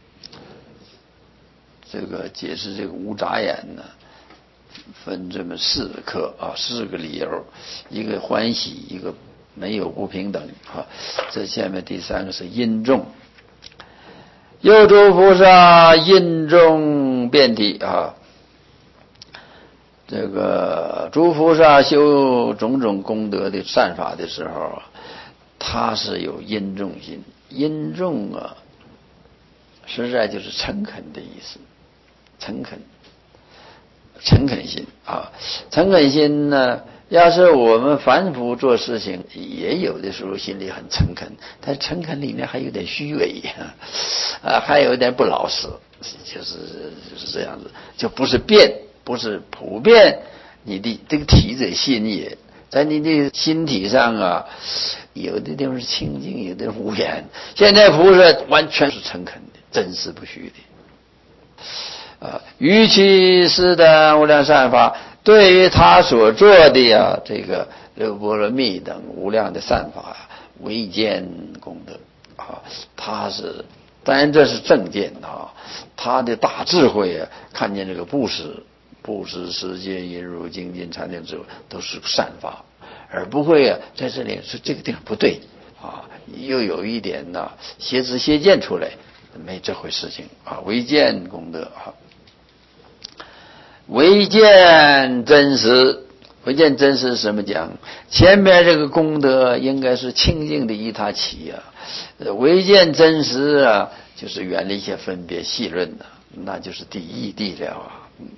[SPEAKER 1] 这个解释这个无杂眼呢，分这么4个课啊，4个理由，一个欢喜，一个没有不平等啊。这下面第3个是因众。又诸菩萨因众遍体啊，这个诸菩萨修种种功德的善法的时候啊，他是有因众心。因众啊，实在就是诚恳的意思，诚恳心啊。诚恳心呢，要是我们凡夫做事情，也有的时候心里很诚恳，但诚恳里面还有点虚伪还有点不老实，就是这样子，就不是普遍你的这个体者心也，在你的心体上啊，有的地方是清净，有的无言。现在菩萨完全是诚恳的，真实不虚的于其四等无量善法，对于他所做的这个六波罗蜜等无量的善法唯见功德他是，当然这是正见他的大智慧看见这个布施、施戒、忍辱、精进、禅定智慧都是善法，而不会在这里说这个地方不对又有一点邪知邪见出来，没这回事情唯见功德唯见真实。唯见真实什么讲？前面这个功德应该是清净的依他起唯见真实就是远离一些分别细论那就是第一谛了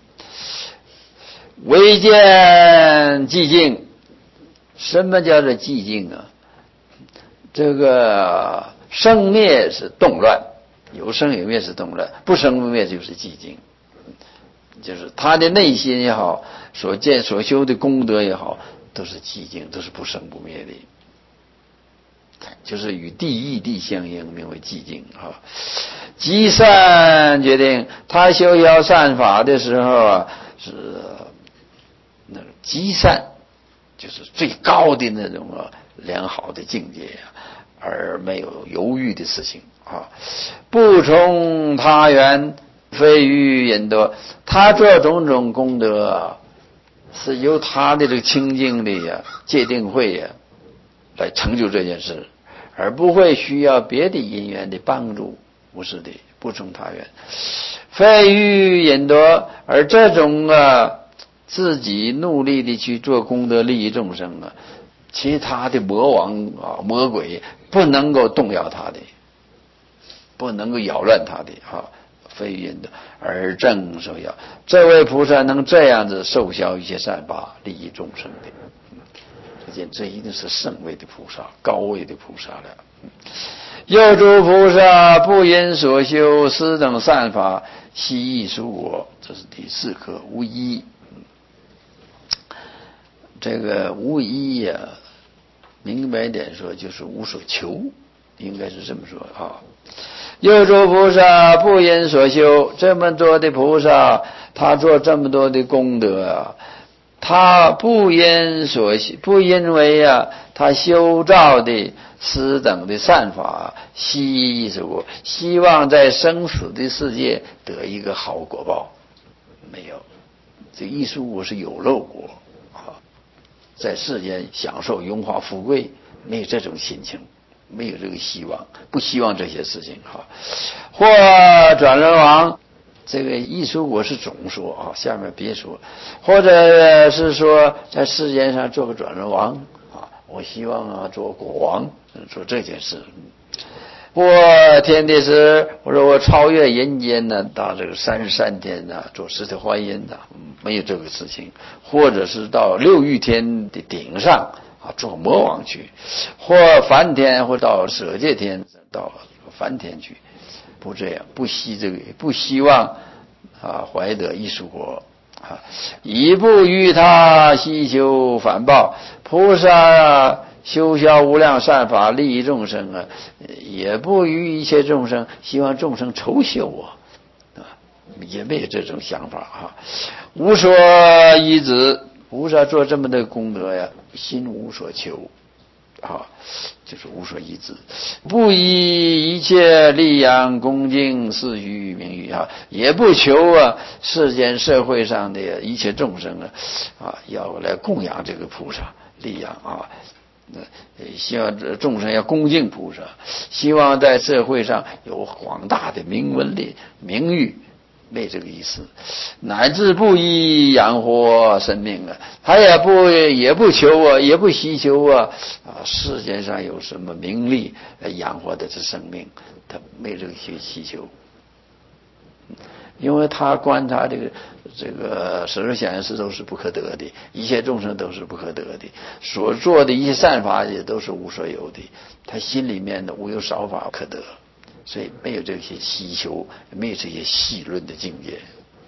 [SPEAKER 1] 唯见寂静。什么叫做寂静这个生灭是动乱，有生有灭是动乱，不生不灭就是寂静。就是他的内心也好，所见所修的功德也好，都是寂静，都是不生不灭的，就是与第一谛相应，名为寂静极善决定，他修要善法的时候是那个极善，就是最高的那种良好的境界而没有犹豫的事情不从他缘，非于因德。他做种种功德是由他的这个清净的戒定慧来成就这件事，而不会需要别的因缘的帮助，不是的，不从他缘，非于因德。而这种自己努力的去做功德利益众生其他的魔王魔鬼不能够动摇他的，不能够扰乱他的非于因德而正受效。这位菩萨能这样子受效一些善法，利益众生的，这一定是圣位的菩萨，高位的菩萨了。又诸菩萨不因所修四等善法，悉益殊果。这是第4课无一。这个无一明白一点说就是无所求，应该是这么说又诸菩萨不因所修，这么多的菩萨他做这么多的功德他不因为他修造的四等的善法，悉益殊果，希望在生死的世界得一个好果报，没有。这益殊果是有漏果在世间享受荣华富贵，没有这种心情，没有这个希望，不希望这些事情或转轮王，这个益殊果是总说下面别说，或者是说在世间上做个转轮王我希望做国王，做这件事。或天地时，我说我超越人间到这个33天做实体化音没有这个事情。或者是到6欲天的顶上做魔王去，或梵天，或到舍界天，到梵天去，不这样，不希望怀得益殊果以不于他希求反报。菩萨修销无量善法，利益众生啊，也不与一切众生，希望众生愁修啊，也没有这种想法啊。无所依止，菩萨做这么的功德呀，心无所求啊，就是无所依止，不以一切利养恭敬事欲名誉啊，也不求啊世间社会上的一切众生啊要来供养这个菩萨，利养啊，希望众生要恭敬菩萨，希望在社会上有广大的名闻的名誉。没这个意思，乃至不以养活生命啊，他也不求啊，也不希求啊世间上有什么名利来养活的这生命，他没这个希求，因为他观察这个十二显示都是不可得的，一切众生都是不可得的，所做的一切善法也都是无所有的，他心里面的无有少法可得。所以没有这些希求，没有这些细论的境界，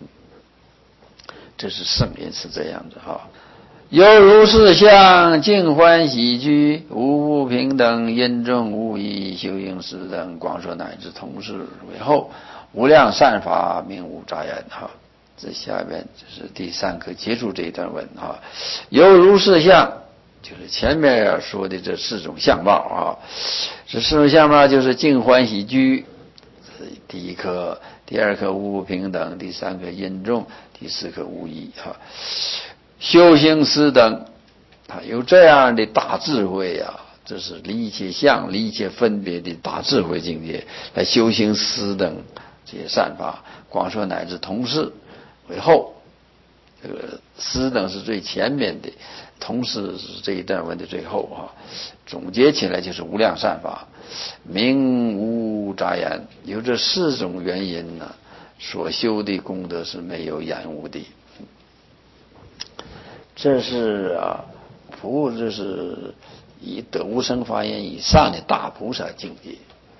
[SPEAKER 1] 这是圣人是这样子哈。有如是相，净欢喜居，无不平等，因众无异，修行识等，广说乃至同事为后，无量善法，名无杂言哈。这下边就是第三课结束这一段文哈。有如是相，就是前面要说的这四种相貌啊，这四种相貌就是净欢喜居，第一课；第二课无不平等；第三课因众；第四课无异哈。修行识等，有这样的大智慧啊，这是离一切相、离一切分别的大智慧境界，来修行识等这些善法，广说乃至同事为后。这个识等是最前面的，同时是这一段文的最后啊，总结起来就是无量善法，名无杂言。有这四种原因呢，所修的功德是没有延误的。这是这是以得无生法眼以上的大菩萨境界，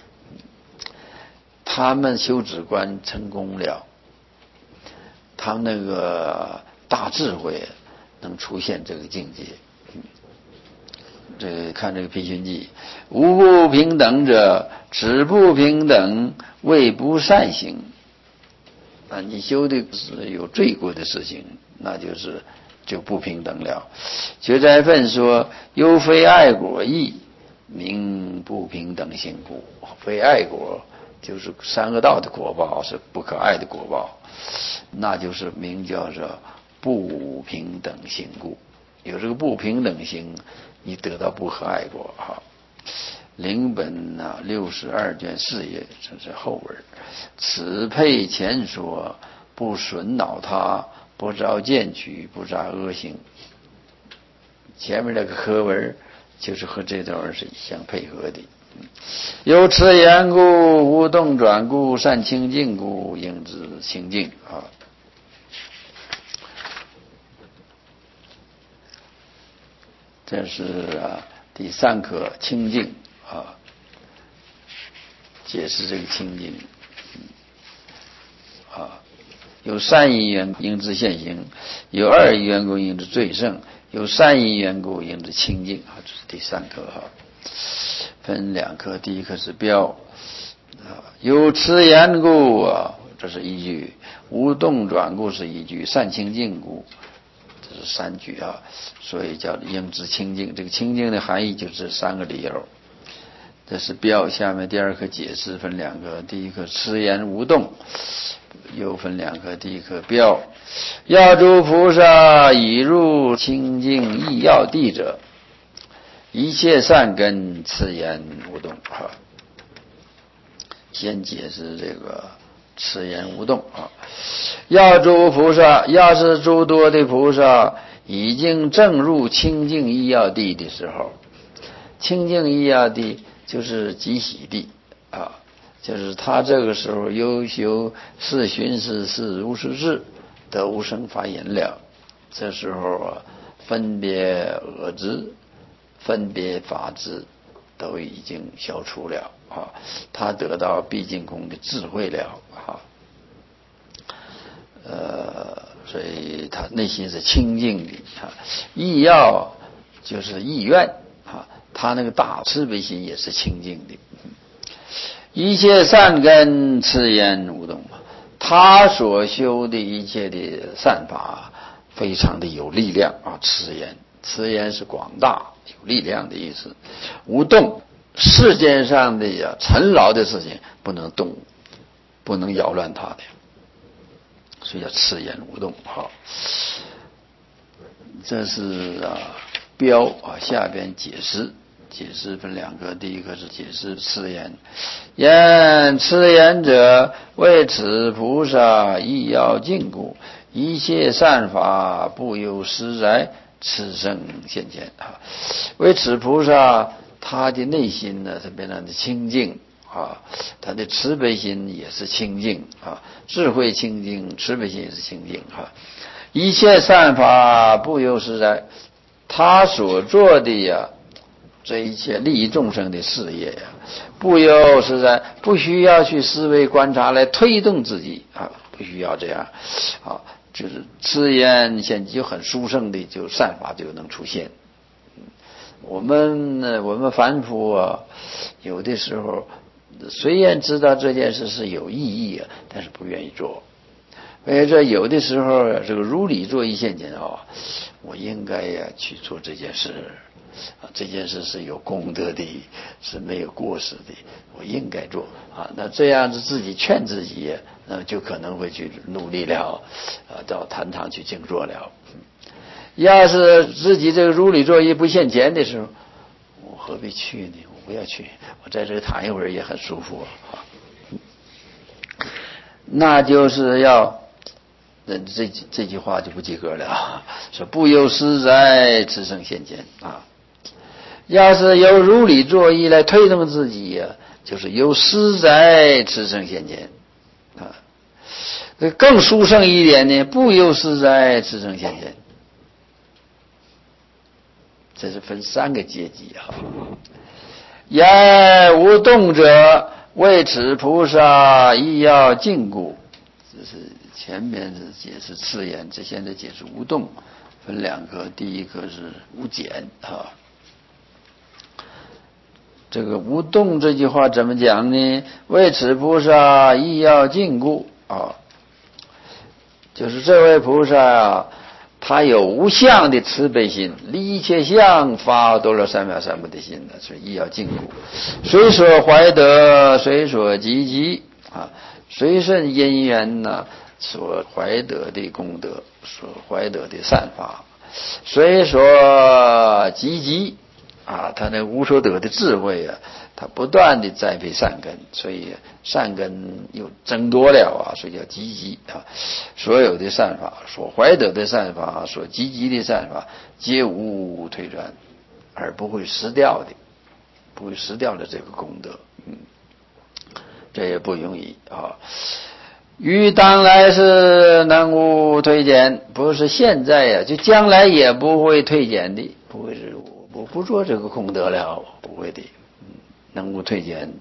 [SPEAKER 1] 他们修止观成功了，他们那个大智慧能出现这个境界。这看这个毗熏记，无不平等者，此不平等谓不善行。你修的是有罪过的事情，那就不平等了。觉哉分说，犹非爱果义，名不平等行故。非爱果就是三恶道的果报，是不可爱的果报，那就是名叫做不平等行故。有这个不平等行，你得到不可爱果哈。灵本62卷4页，这是后文。此配前说，不损恼他，不着见取，不杂恶行。前面那个课文就是和这段文是相配合的。有此言故，无动转故，善清净故，应知清净啊。这是第三课清净啊，解释这个清净啊。有善因缘应知现行，有二因缘故应知最胜，有三因缘故应知清净啊。这是第三课哈，分两课，第一课是标有此言故这是一句；无动转故是一句；善清净故这是三句啊。所以叫应知清净。这个清净的含义就是三个理由。这是标，下面第二课解释分两个，第一课此言无动，又分两课，第一课标。要诸菩萨已入清净意要地者，一切善根此言无动啊。先解释这个此言无动啊。要诸菩萨，要是诸多的菩萨已经正入清净意要地的时候，清净意要地就是极喜地啊，就是他这个时候优修是寻是如是智得无生法引了。这时候分别恶知、分别法知都已经消除了啊，他得到毕竟空的智慧了啊。所以他内心是清净的啊。意要就是意愿啊， 他那个大慈悲心也是清净的。一切善根持言无动，他所修的一切的善法非常的有力量啊！持言是广大有力量的意思。无动，世间上的尘劳的事情不能动，不能扰乱他的，所以叫持言无动。好，这是标啊，下边解释分两个，第一个是解释持言。言持言者，为此菩萨亦要禁锢，一切善法不由实在，此生现前啊。为此菩萨他的内心呢是非常的清净啊，他的慈悲心也是清净啊，智慧清净，慈悲心也是清净啊。一切善法不由实在，他所做的这一切利益众生的事业不由实在，不需要去思维观察来推动自己啊，不需要这样啊，就是持言现就很殊胜的，就善法就能出现。我们凡夫有的时候虽然知道这件事是有意义但是不愿意做。所以这有的时候这个如理作意现前我应该去做这件事这件事是有功德的，是没有过失的，我应该做那这样子自己劝自己，那就可能会去努力了到坛堂去静坐了。要是自己这个如理作意不现前的时候，我何必去呢？我不要去，我在这里躺一会儿也很舒服那就是要这句话就不及格了说不由实在，此生现前要是由如理作意来推动自己就是由实在，此生现前更殊胜一点呢，不由实在，此生现前。这是分三个阶级言无动者，为此菩萨亦要禁锢。这是前面是解释持言，这现在解释无动，分两个，第一个是无减这个无动这句话怎么讲呢？为此菩萨亦要禁锢就是这位菩萨他有无相的慈悲心，离一切相发多罗三藐三菩提心所以亦要禁锢。随所怀得，随所积集随顺因缘所怀得的功德，所怀得的善法，随所积集他那无所得的智慧他不断的栽培善根，所以善根又增多了所以叫积集所有的善法，所怀得的善法，所积集的善法，皆无退转，而不会失掉的这个功德这也不容易于当来是能无退减，不是现在就将来也不会退减的，不会是我不做这个功德了，不会的能无退减。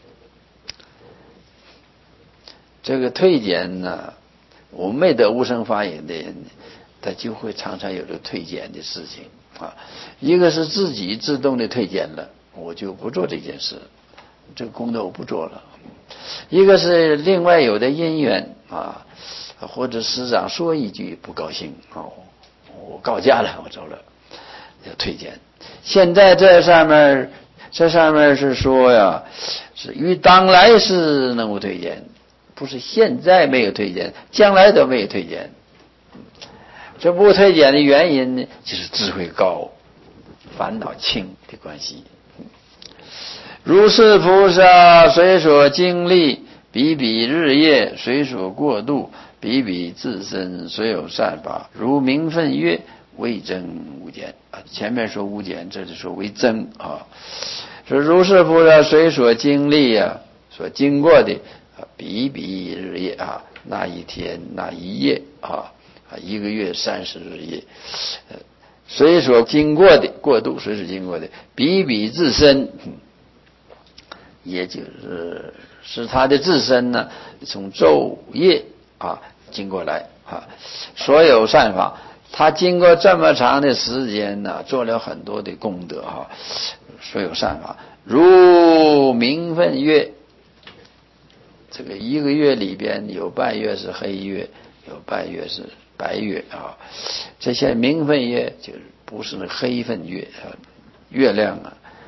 [SPEAKER 1] 这个退减我们没得无生法眼的人，他就会常常有这个退减的事情一个是自己自动的退减了，我就不做这件事，这个功德我不做了。一个是另外有的因缘或者师长说一句不高兴我告假了，我走了，要退减。现在这上面是说是于当来世能无退减，不是现在没有退减，将来都没有退减。这不退减的原因呢，就是智慧高，烦恼轻的关系。如是菩萨随所经历，比比日夜，随所过度，比比自身虽有善法，如明分月，为增无减前面说无减，这里说为增说如是菩萨随所经历所经过的比比日夜那一天那一夜一个月30日夜随所经过的过度，随所经过的比比自身也就是是他的自身从昼夜经过来所有善法， 他经过这么长的时间呢，做了很多的功德哈，所有善法，如明分月，这个一个月里边有半月是黑月，有半月是白月啊。这些明分月就是不是那黑分月啊，月亮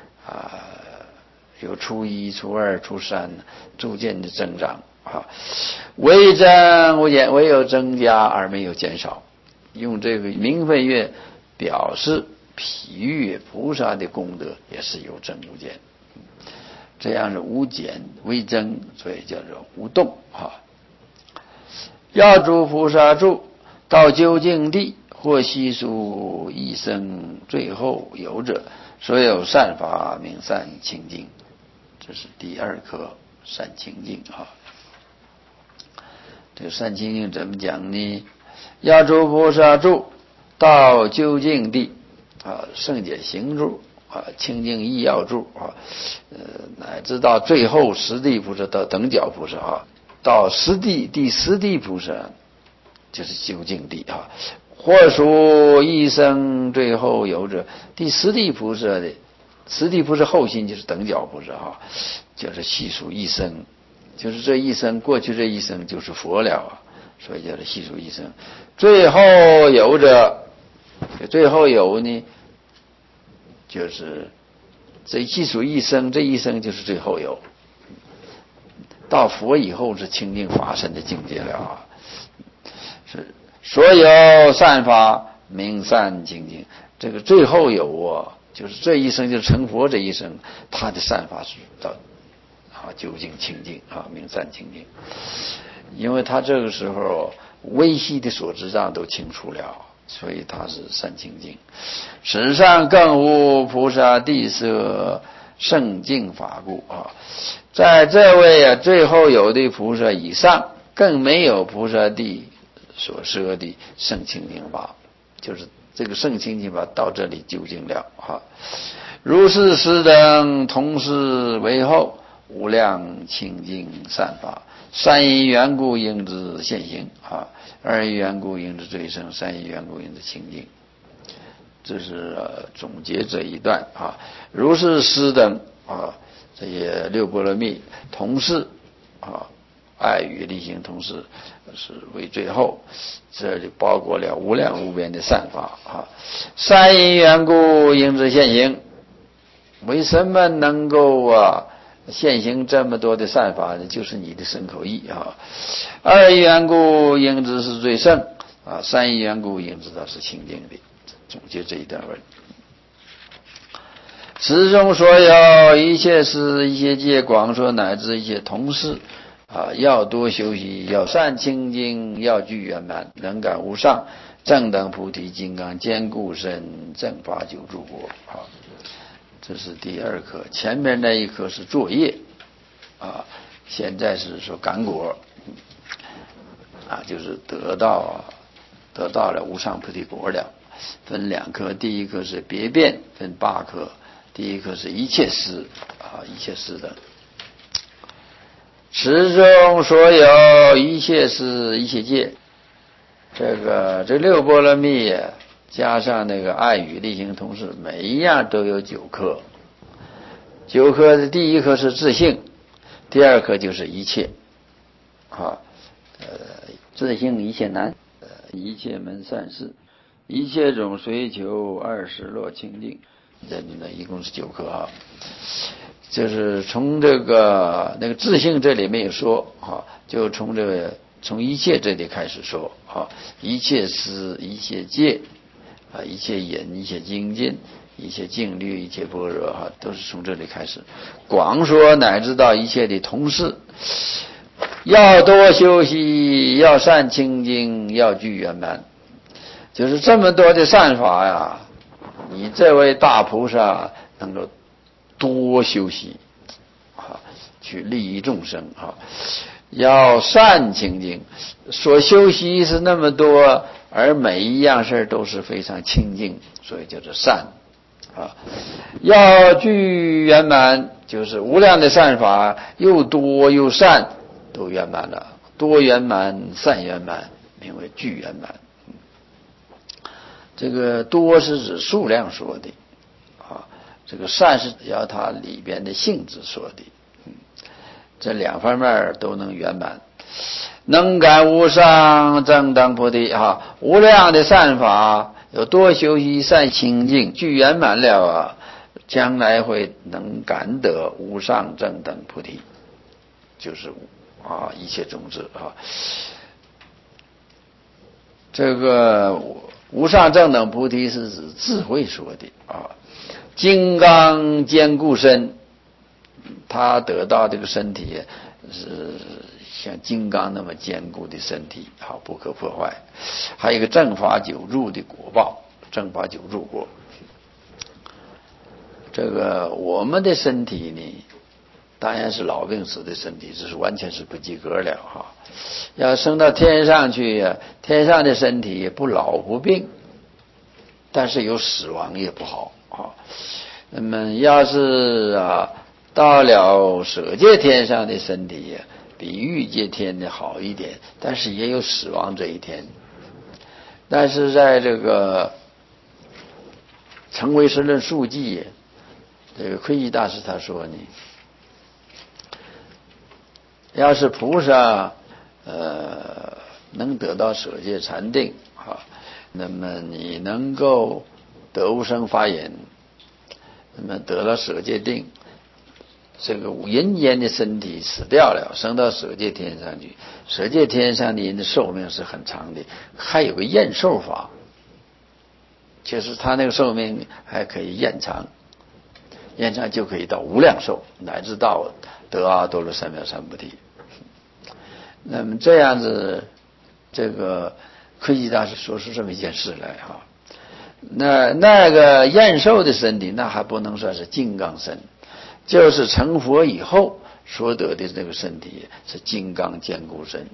[SPEAKER 1] 有初一、初二、初三逐渐的增长啊，微增无减，唯有增加而没有减少。用这个明分月表示譬喻菩萨的功德也是有增无减，这样是无减微增，所以叫做无动啊。要诸菩萨住到究竟地，或悉数一生，最后有者，所有善法名善清净。这是第二课善清净啊。这个善清净怎么讲呢？要诸菩萨住到究竟地啊，圣解行住啊，清净意要住啊，乃至到最后十地菩萨到等觉菩萨啊，到第十地菩萨就是究竟地啊。或说一生最后有者，第十地菩萨的十地菩萨后心就是等觉菩萨啊，就是细数一生，就是这一生过去这一生就是佛了啊，所以叫做细数一生。最后有者，最后有呢，就是这细数一生，这一生就是最后有。到佛以后是清净法身的境界了啊，是所有善法名善清净。这个最后有就是这一生就是成佛这一生，他的善法是到究竟清净名善清净。因为他这个时候微细的所知障都清除了，所以他是善清净。史上更无菩萨地设圣净法故啊，在这位最后有的菩萨以上，更没有菩萨地所设的圣清净法，就是这个圣清净法到这里究竟了啊。如是师等同时为后，无量清净善法，三因缘故应之现行啊，二因缘故应之最胜，三因缘故应之清净。这是总结这一段啊。如是师等这些六波罗蜜同事爱语力行同事是为最后，这里包括了无量无边的善法啊。三因缘故应之现行，为什么能够现行这么多的善法呢？就是你的身口意啊。二因缘故应之是最胜啊，三因缘故应之道是清净的。总结这一段文，此中所有一切事一切界广说乃至一切同事要多修习，要善清净，要具圆满，能感无上，正等菩提金刚，坚固身，正法久住国这是第二课。前面那一课是作业现在是说感果就是得到了无上菩提果了。分两课，第一课是别变，分8课。第一课是一切事一切事等。此中所有一切事一切界，这六波罗蜜加上那个爱语力行同事，每一样都有9课。9课的第一课是自性，第二课就是一切自性一切难，一切门善事，一切种随求20落清净，这一共是9课就是从那个自性这里没有说就从一切这里开始说一切思一切界一切隐一切精进一切静虑一切般若都是从这里开始广说，乃至到一切的同事，要多修习，要善清净，要具圆满。就是这么多的善法你这位大菩萨能够多修习去利益众生要善清净，所修习是那么多，而每一样事都是非常清净，所以叫做善要具圆满，就是无量的善法又多又善都圆满了，多圆满善圆满名为具圆满。 这个多是指数量说的啊，这个善是要它里边的性质说的，这两方面都能圆满。能感无上正等菩提啊，无量的善法，有多修习善清净，具圆满了啊，将来会能感得无上正等菩提，就是一切种子啊。这个无上正等菩提是指智慧说的啊，金刚坚固身，他得到这个身体是像金刚那么坚固的身体，好不可破坏。还有一个正法久住的果报，正法久住果。这个我们的身体呢，当然是老病死的身体，这是完全是不及格了哈。要升到天上去呀，天上的身体也不老不病，但是有死亡也不好啊。那么要是到了舍界天上的身体呀，比欲界天的好一点，但是也有死亡这一天。但是在这个成唯识论述记，这个窥基大师他说呢，要是菩萨能得到舍界禅定那么你能够得无生法忍，那么得了舍界定，这个人间的身体死掉了，升到舍界天上去，舍界天上的人的寿命是很长的，还有个延寿法，就是他那个寿命还可以延长，延长就可以到无量寿，乃至到得阿多罗三藐三菩提。那么这样子，这个窥基大师说出这么一件事来哈。那个延寿的身体，那还不能算是金刚身，就是成佛以后所得的这个身体是金刚坚固身。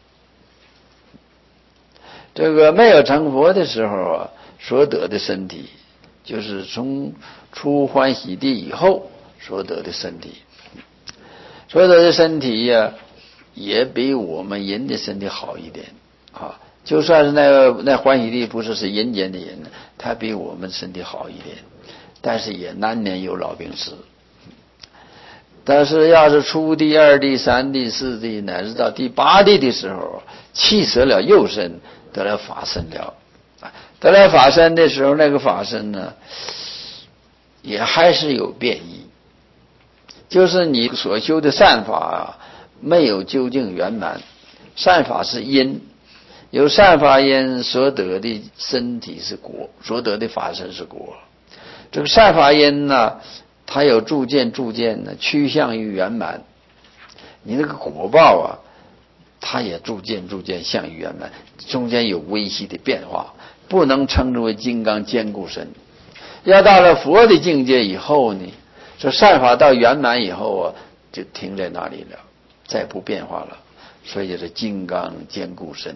[SPEAKER 1] 这个没有成佛的时候所得的身体，就是从出欢喜地以后所得的身体，所得的身体也比我们人的身体好一点啊。就算是那欢喜地不是人间的人，他比我们身体好一点，但是也难免有老病死。但是要是初地、二地、三地、四地，乃至到第八地的时候，弃舍了幼身，得了法身了。得了法身的时候，那个法身呢，也还是有变异，就是你所修的善法没有究竟圆满。善法是因，有善法因所得的身体是果，所得的法身是果。这个善法因呢，它有逐渐呢趋向于圆满，你那个果报它也逐渐向于圆满，中间有微细的变化，不能称之为金刚坚固身。要到了佛的境界以后呢，这善法到圆满以后就停在那里了，再不变化了，所以就是金刚坚固身。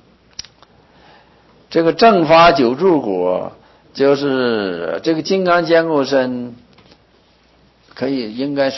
[SPEAKER 1] 这个正法久住果，就是这个金刚坚固身，应该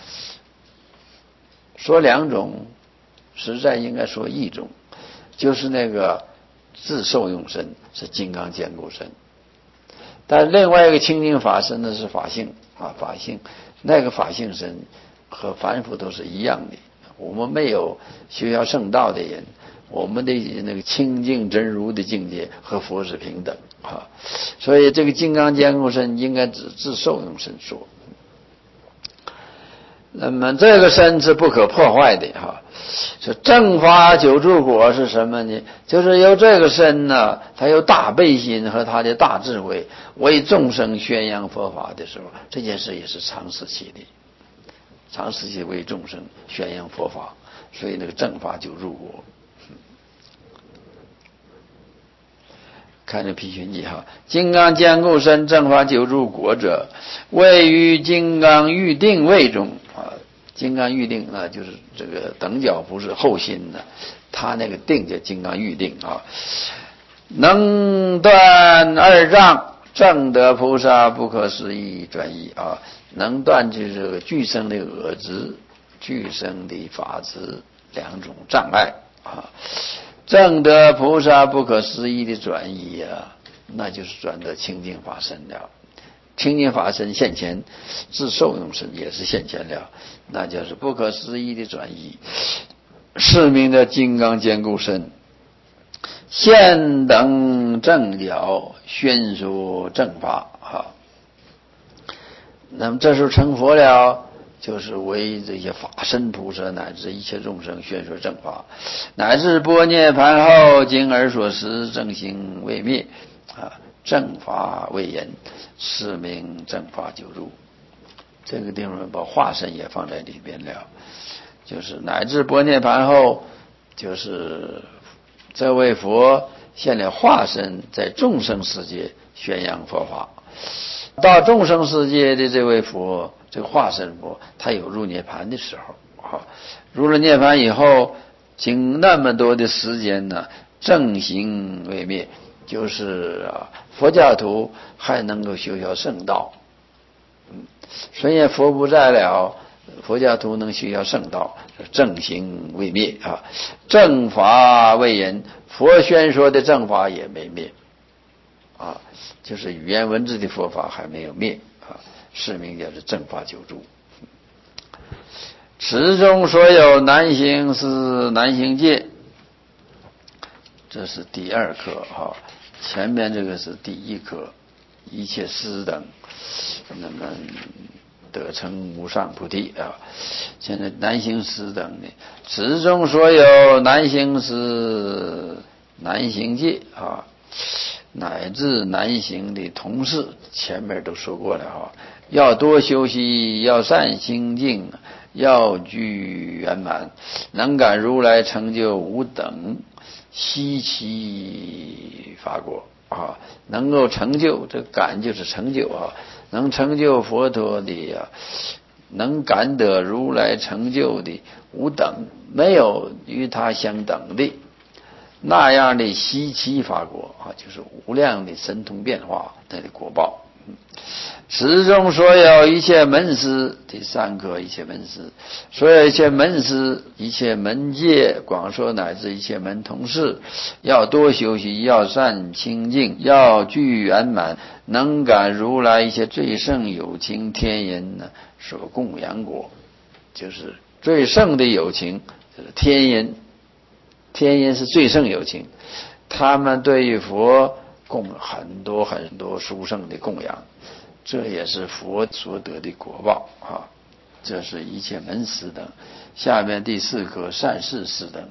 [SPEAKER 1] 说两种，实在应该说一种，就是那个自受用身是金刚坚固身，但另外一个清净法身呢是法性法性，那个法性身和凡夫都是一样的。我们没有修学圣道的人，我们的那个清净真如的境界和佛是平等所以这个金刚坚固身应该指自受用身说。那么这个身是不可破坏的是正法久住果是什么呢？就是由这个身呢，它有大悲心和它的大智慧，为众生宣扬佛法的时候，这件事也是长时期的，长时期为众生宣扬佛法，所以那个正法久住果。看这批寻记金刚坚固身正法久住果者，位于金刚预定位中金刚预定就是这个等觉不是后心呢，他那个定叫金刚预定能断二障，正得菩萨不可思议转移能断就是这个俱生的我执、俱生的法执两种障碍正得菩萨不可思议的转移那就是转得清净法身了。清净法身现前，自受用身也是现前了，那就是不可思议的转移。是名的金刚坚固身，现等正了，宣说正法啊。那么这时候成佛了，就是为这些法身菩萨乃至一切众生宣说正法，乃至般涅盘后，经而所识，正行未灭啊，正法未言，是名正法久住。这个地方把化身也放在里边了，就是乃至般涅盘后，就是这位佛现了化身，在众生世界宣扬佛法。到众生世界的这位佛，这个化身佛，他有入涅盘的时候，入了涅盘以后，经那么多的时间呢，正行未灭，就是佛教徒还能够修学圣道。虽然佛不在了，佛教徒能修学圣道，正行未灭啊，正法未言，佛宣说的正法也没灭啊，就是语言文字的佛法还没有灭啊，是名叫做正法久住。此中所有难行是难行戒，这是第二课哈，前面这个是第一课，一切师等那么得成无上菩提啊。现在难行师等呢，此中所有难行是难行戒啊，乃至难行的同事，前面都说过了啊。要多修习，要善心净，要具圆满，能感如来成就无等稀奇法果啊，能够成就，这感就是成就啊，能成就佛陀的能感得如来成就的无等，没有与他相等的那样的稀奇法果啊，就是无量的神通变化的果报。此中所有一切门师，第三课一切门师，所有一切门师，一切门界，广说乃至一切门同事，要多修习，要善清净，要具圆满，能感如来一切最胜有情天人呢所供养果，就是最胜的有情，就是天人，天人是最胜有情，他们对于佛供很多很多殊胜的供养，这也是佛所得的果报啊。这是一切门师等。下面第四课善事师等。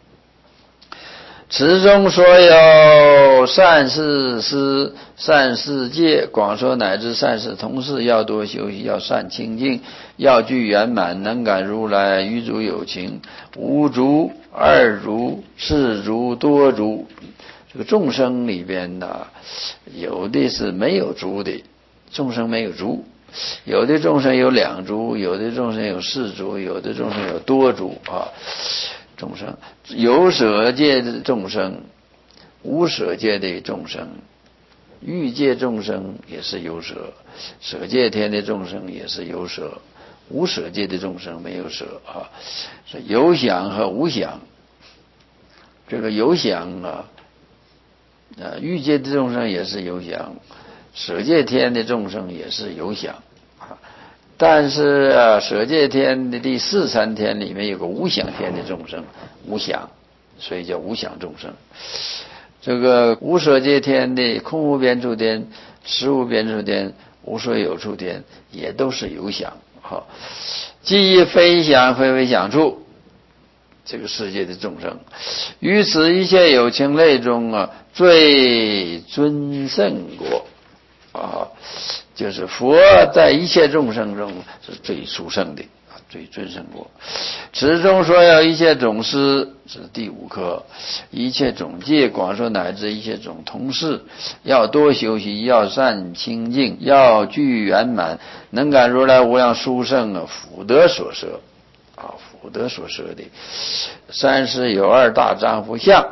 [SPEAKER 1] 此中所有善事师、善事戒，广说乃至善事同事，要多修习，要善清净，要具圆满，能感如来于诸有情，无诸、二诸、四诸、多诸。这个众生里边呢，有的是没有诸的，众生没有诸，有的众生有两诸，有的众生有四诸，有的众生有多诸啊。众生有舍界的众生，无舍界的众生，欲界众生也是有舍，舍界天的众生也是有舍，无舍界的众生没有舍啊。是有想和无想。这个有想欲界的众生也是有想，舍界天的众生也是有想啊。但是舍界天的第四禅天里面有个无想天的众生，无想，所以叫无想众生。这个无舍界天的空无边处天、实无边处天、无所有处天，也都是有想哈。即非想非为想处，这个世界的众生，于此一切有情类中最尊胜果啊。就是佛在一切众生中是最殊胜的最尊胜果。此中所有一切种师，是第五课，一切种戒，广说乃至一切种同事，要多修习，要善清净，要具圆满，能感如来无量殊胜福德所摄福德所摄的三世有二大丈夫相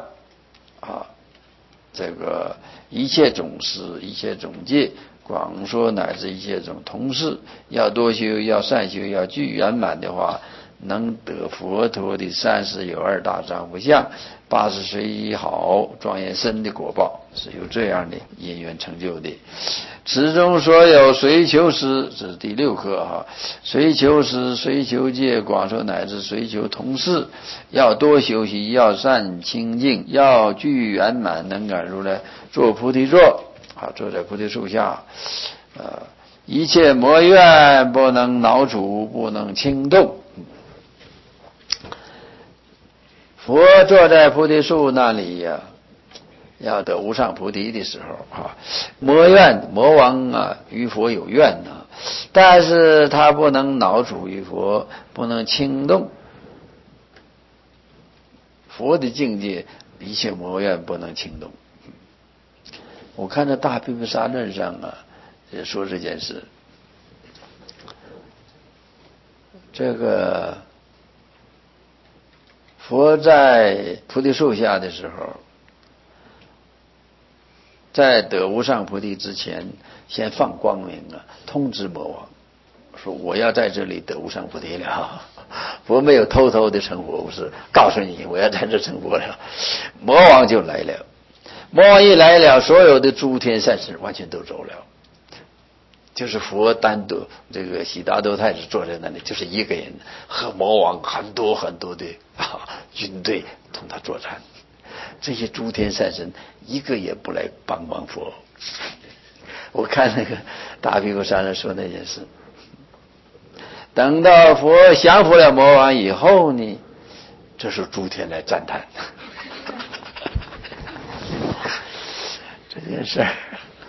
[SPEAKER 1] 这个一切种师，一切种戒，广说乃至一切种同事，要多修，要善修，要具圆满的话， 能得佛陀的30有2大丈夫相，80岁以好庄严身的果报，是有这样的因缘成就的。此中所有随求师，这是第6课哈。随求师、随求戒、广说乃至随求同事，要多修习，要善清净，要具圆满，能感如来坐菩提座啊，坐在菩提树下，一切魔怨不能恼除，不能轻动。佛坐在菩提树那里呀，要得无上菩提的时候啊，魔王啊与佛有怨啊，但是他不能恼除于佛，不能轻动。佛的境界，一切魔怨不能轻动。我看这大毗婆沙论上啊，也说这件事。这个佛在菩提树下的时候，在得无上菩提之前，先放光明啊，通知魔王，说我要在这里得无上菩提了。佛没有偷偷的成佛，我是告诉你我要在这成佛了。魔王就来了，魔王一来了，所有的诸天善神完全都走了，就是佛单独这个悉达多太子坐在那里，就是一个人和魔王很多很多的军队同他作战。这些诸天善神一个也不来帮佛。我看那个大毗婆沙人说那件事，等到佛降服了魔王以后呢，这时候诸天来赞叹这件事儿。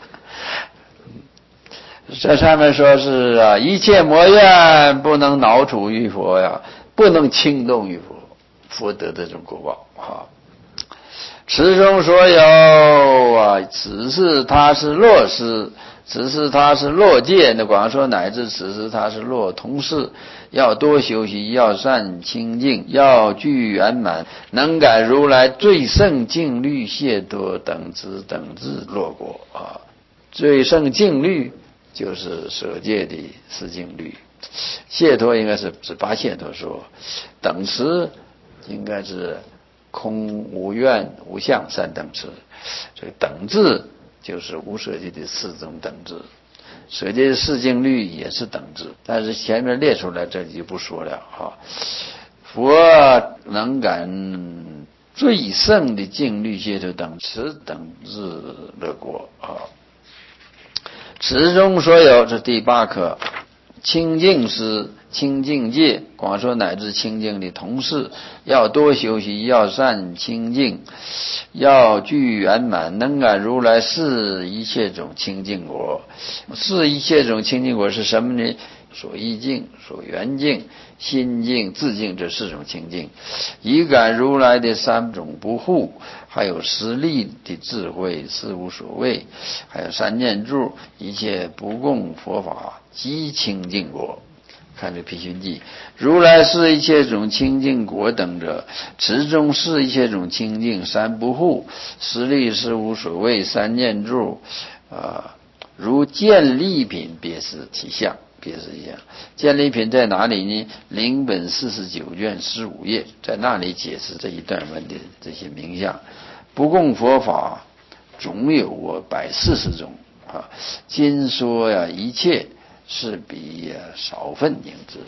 [SPEAKER 1] 这上面说是啊，一切魔怨不能恼除于佛呀，不能轻动于佛，佛得这种果报啊。此中所有啊，只是他是落师，只是他是落戒，那广说乃至只是他是落同事，要多修习，要善清净，要具圆满，能感如来最胜净律解脱等之落果啊。最胜净律就是舍戒的四净律，解脱应该是八解脱说，等持应该是空无愿无相三等持，这个等至就是无舍戒的4种等至，舍戒的四净律也是等至，但是前面列出来这里就不说了哈。佛能感最胜的净律解脱等持等至乐果啊。此中所有，这第8课，清净师、清净戒，广说乃至清净的同事，要多修习，要善清净，要具圆满，能感如来是一切种清净果。是一切种清净果是什么呢？所依净、所缘净、心净、自净，这4种清净。以感如来的3种不护，还有实力的智慧，事无所谓，还有3念住，一切不共佛法即清净果。看这毗熏记，如来是一切种清净果等者，此中是一切种清净3不护，实力事无所谓，3念住如见利品别是其相，别是一样。见利品在哪里呢？灵本49卷15页，在那里解释这一段文的这些名相。不共佛法总有我140种啊，今说呀一切是比少分应知。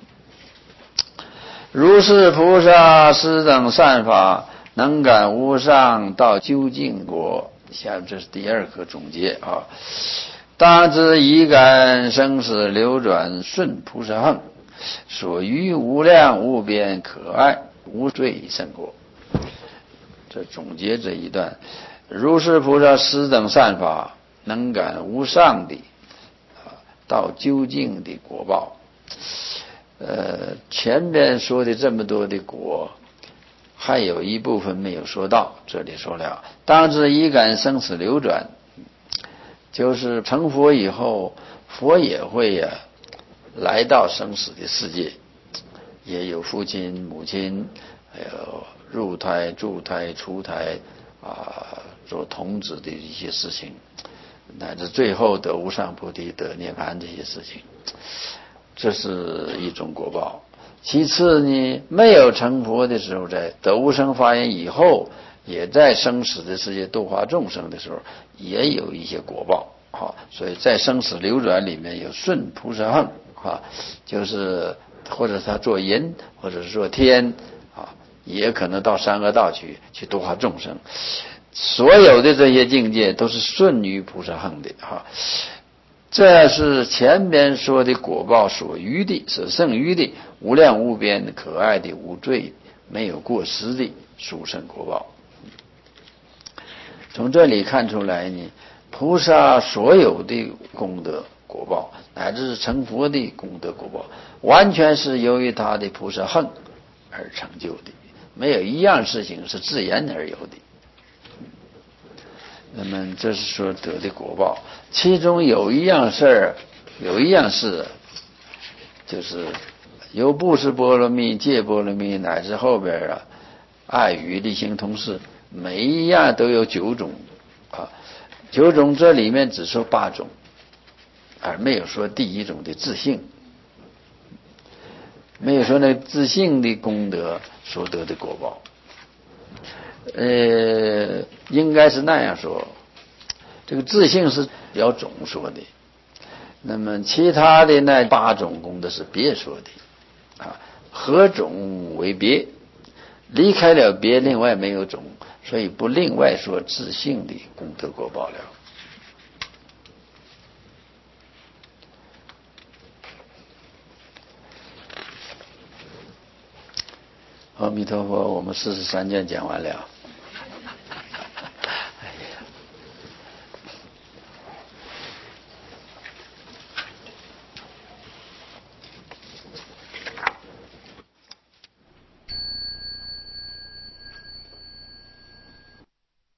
[SPEAKER 1] 如是菩萨师等善法，能感无上到究竟果。下面这是第2课总结啊。当知以感生死流转顺菩萨行，所余无量无边可爱无罪胜果。这总结这一段，如是菩萨师等善法，能感无上的到究竟的果报。前面说的这么多的果，还有一部分没有说到，这里说了，当知以感生死流转，就是成佛以后，佛也会来到生死的世界，也有父亲母亲，还有入胎住胎出胎做童子的一些事情，乃至最后得无上菩提得涅槃这些事情，这是一种果报。 其次呢，没有成佛的时候，在得无生法眼以后，也在生死的世界度化众生的时候，也有一些果报啊。所以在生死流转里面有顺菩萨行啊，就是或者他做人，或者是做天啊，也可能到三恶道去度化众生。所有的这些境界都是顺于菩萨行的啊。这是前边说的果报所余的，所剩余的无量无边的可爱的无罪没有过失的殊胜果报。从这里看出来呢，菩萨所有的功德果报，乃至是成佛的功德果报，完全是由于他的菩萨行而成就的，没有一样事情是自然而有的。那么这是说得的果报，其中有一样事，就是由布施波罗蜜、戒波罗蜜乃至后边爱语利行通事，每一样都有9种啊。9种这里面只说8种，而没有说第1种的自性，没有说那自性的功德所得的果报。应该是那样说，这个自性是比较总说的，那么其他的那8种功德是别说的啊，合种为别，离开了别，另外没有种，所以不另外说自性的功德果报了。阿弥陀佛，我们43件讲完了。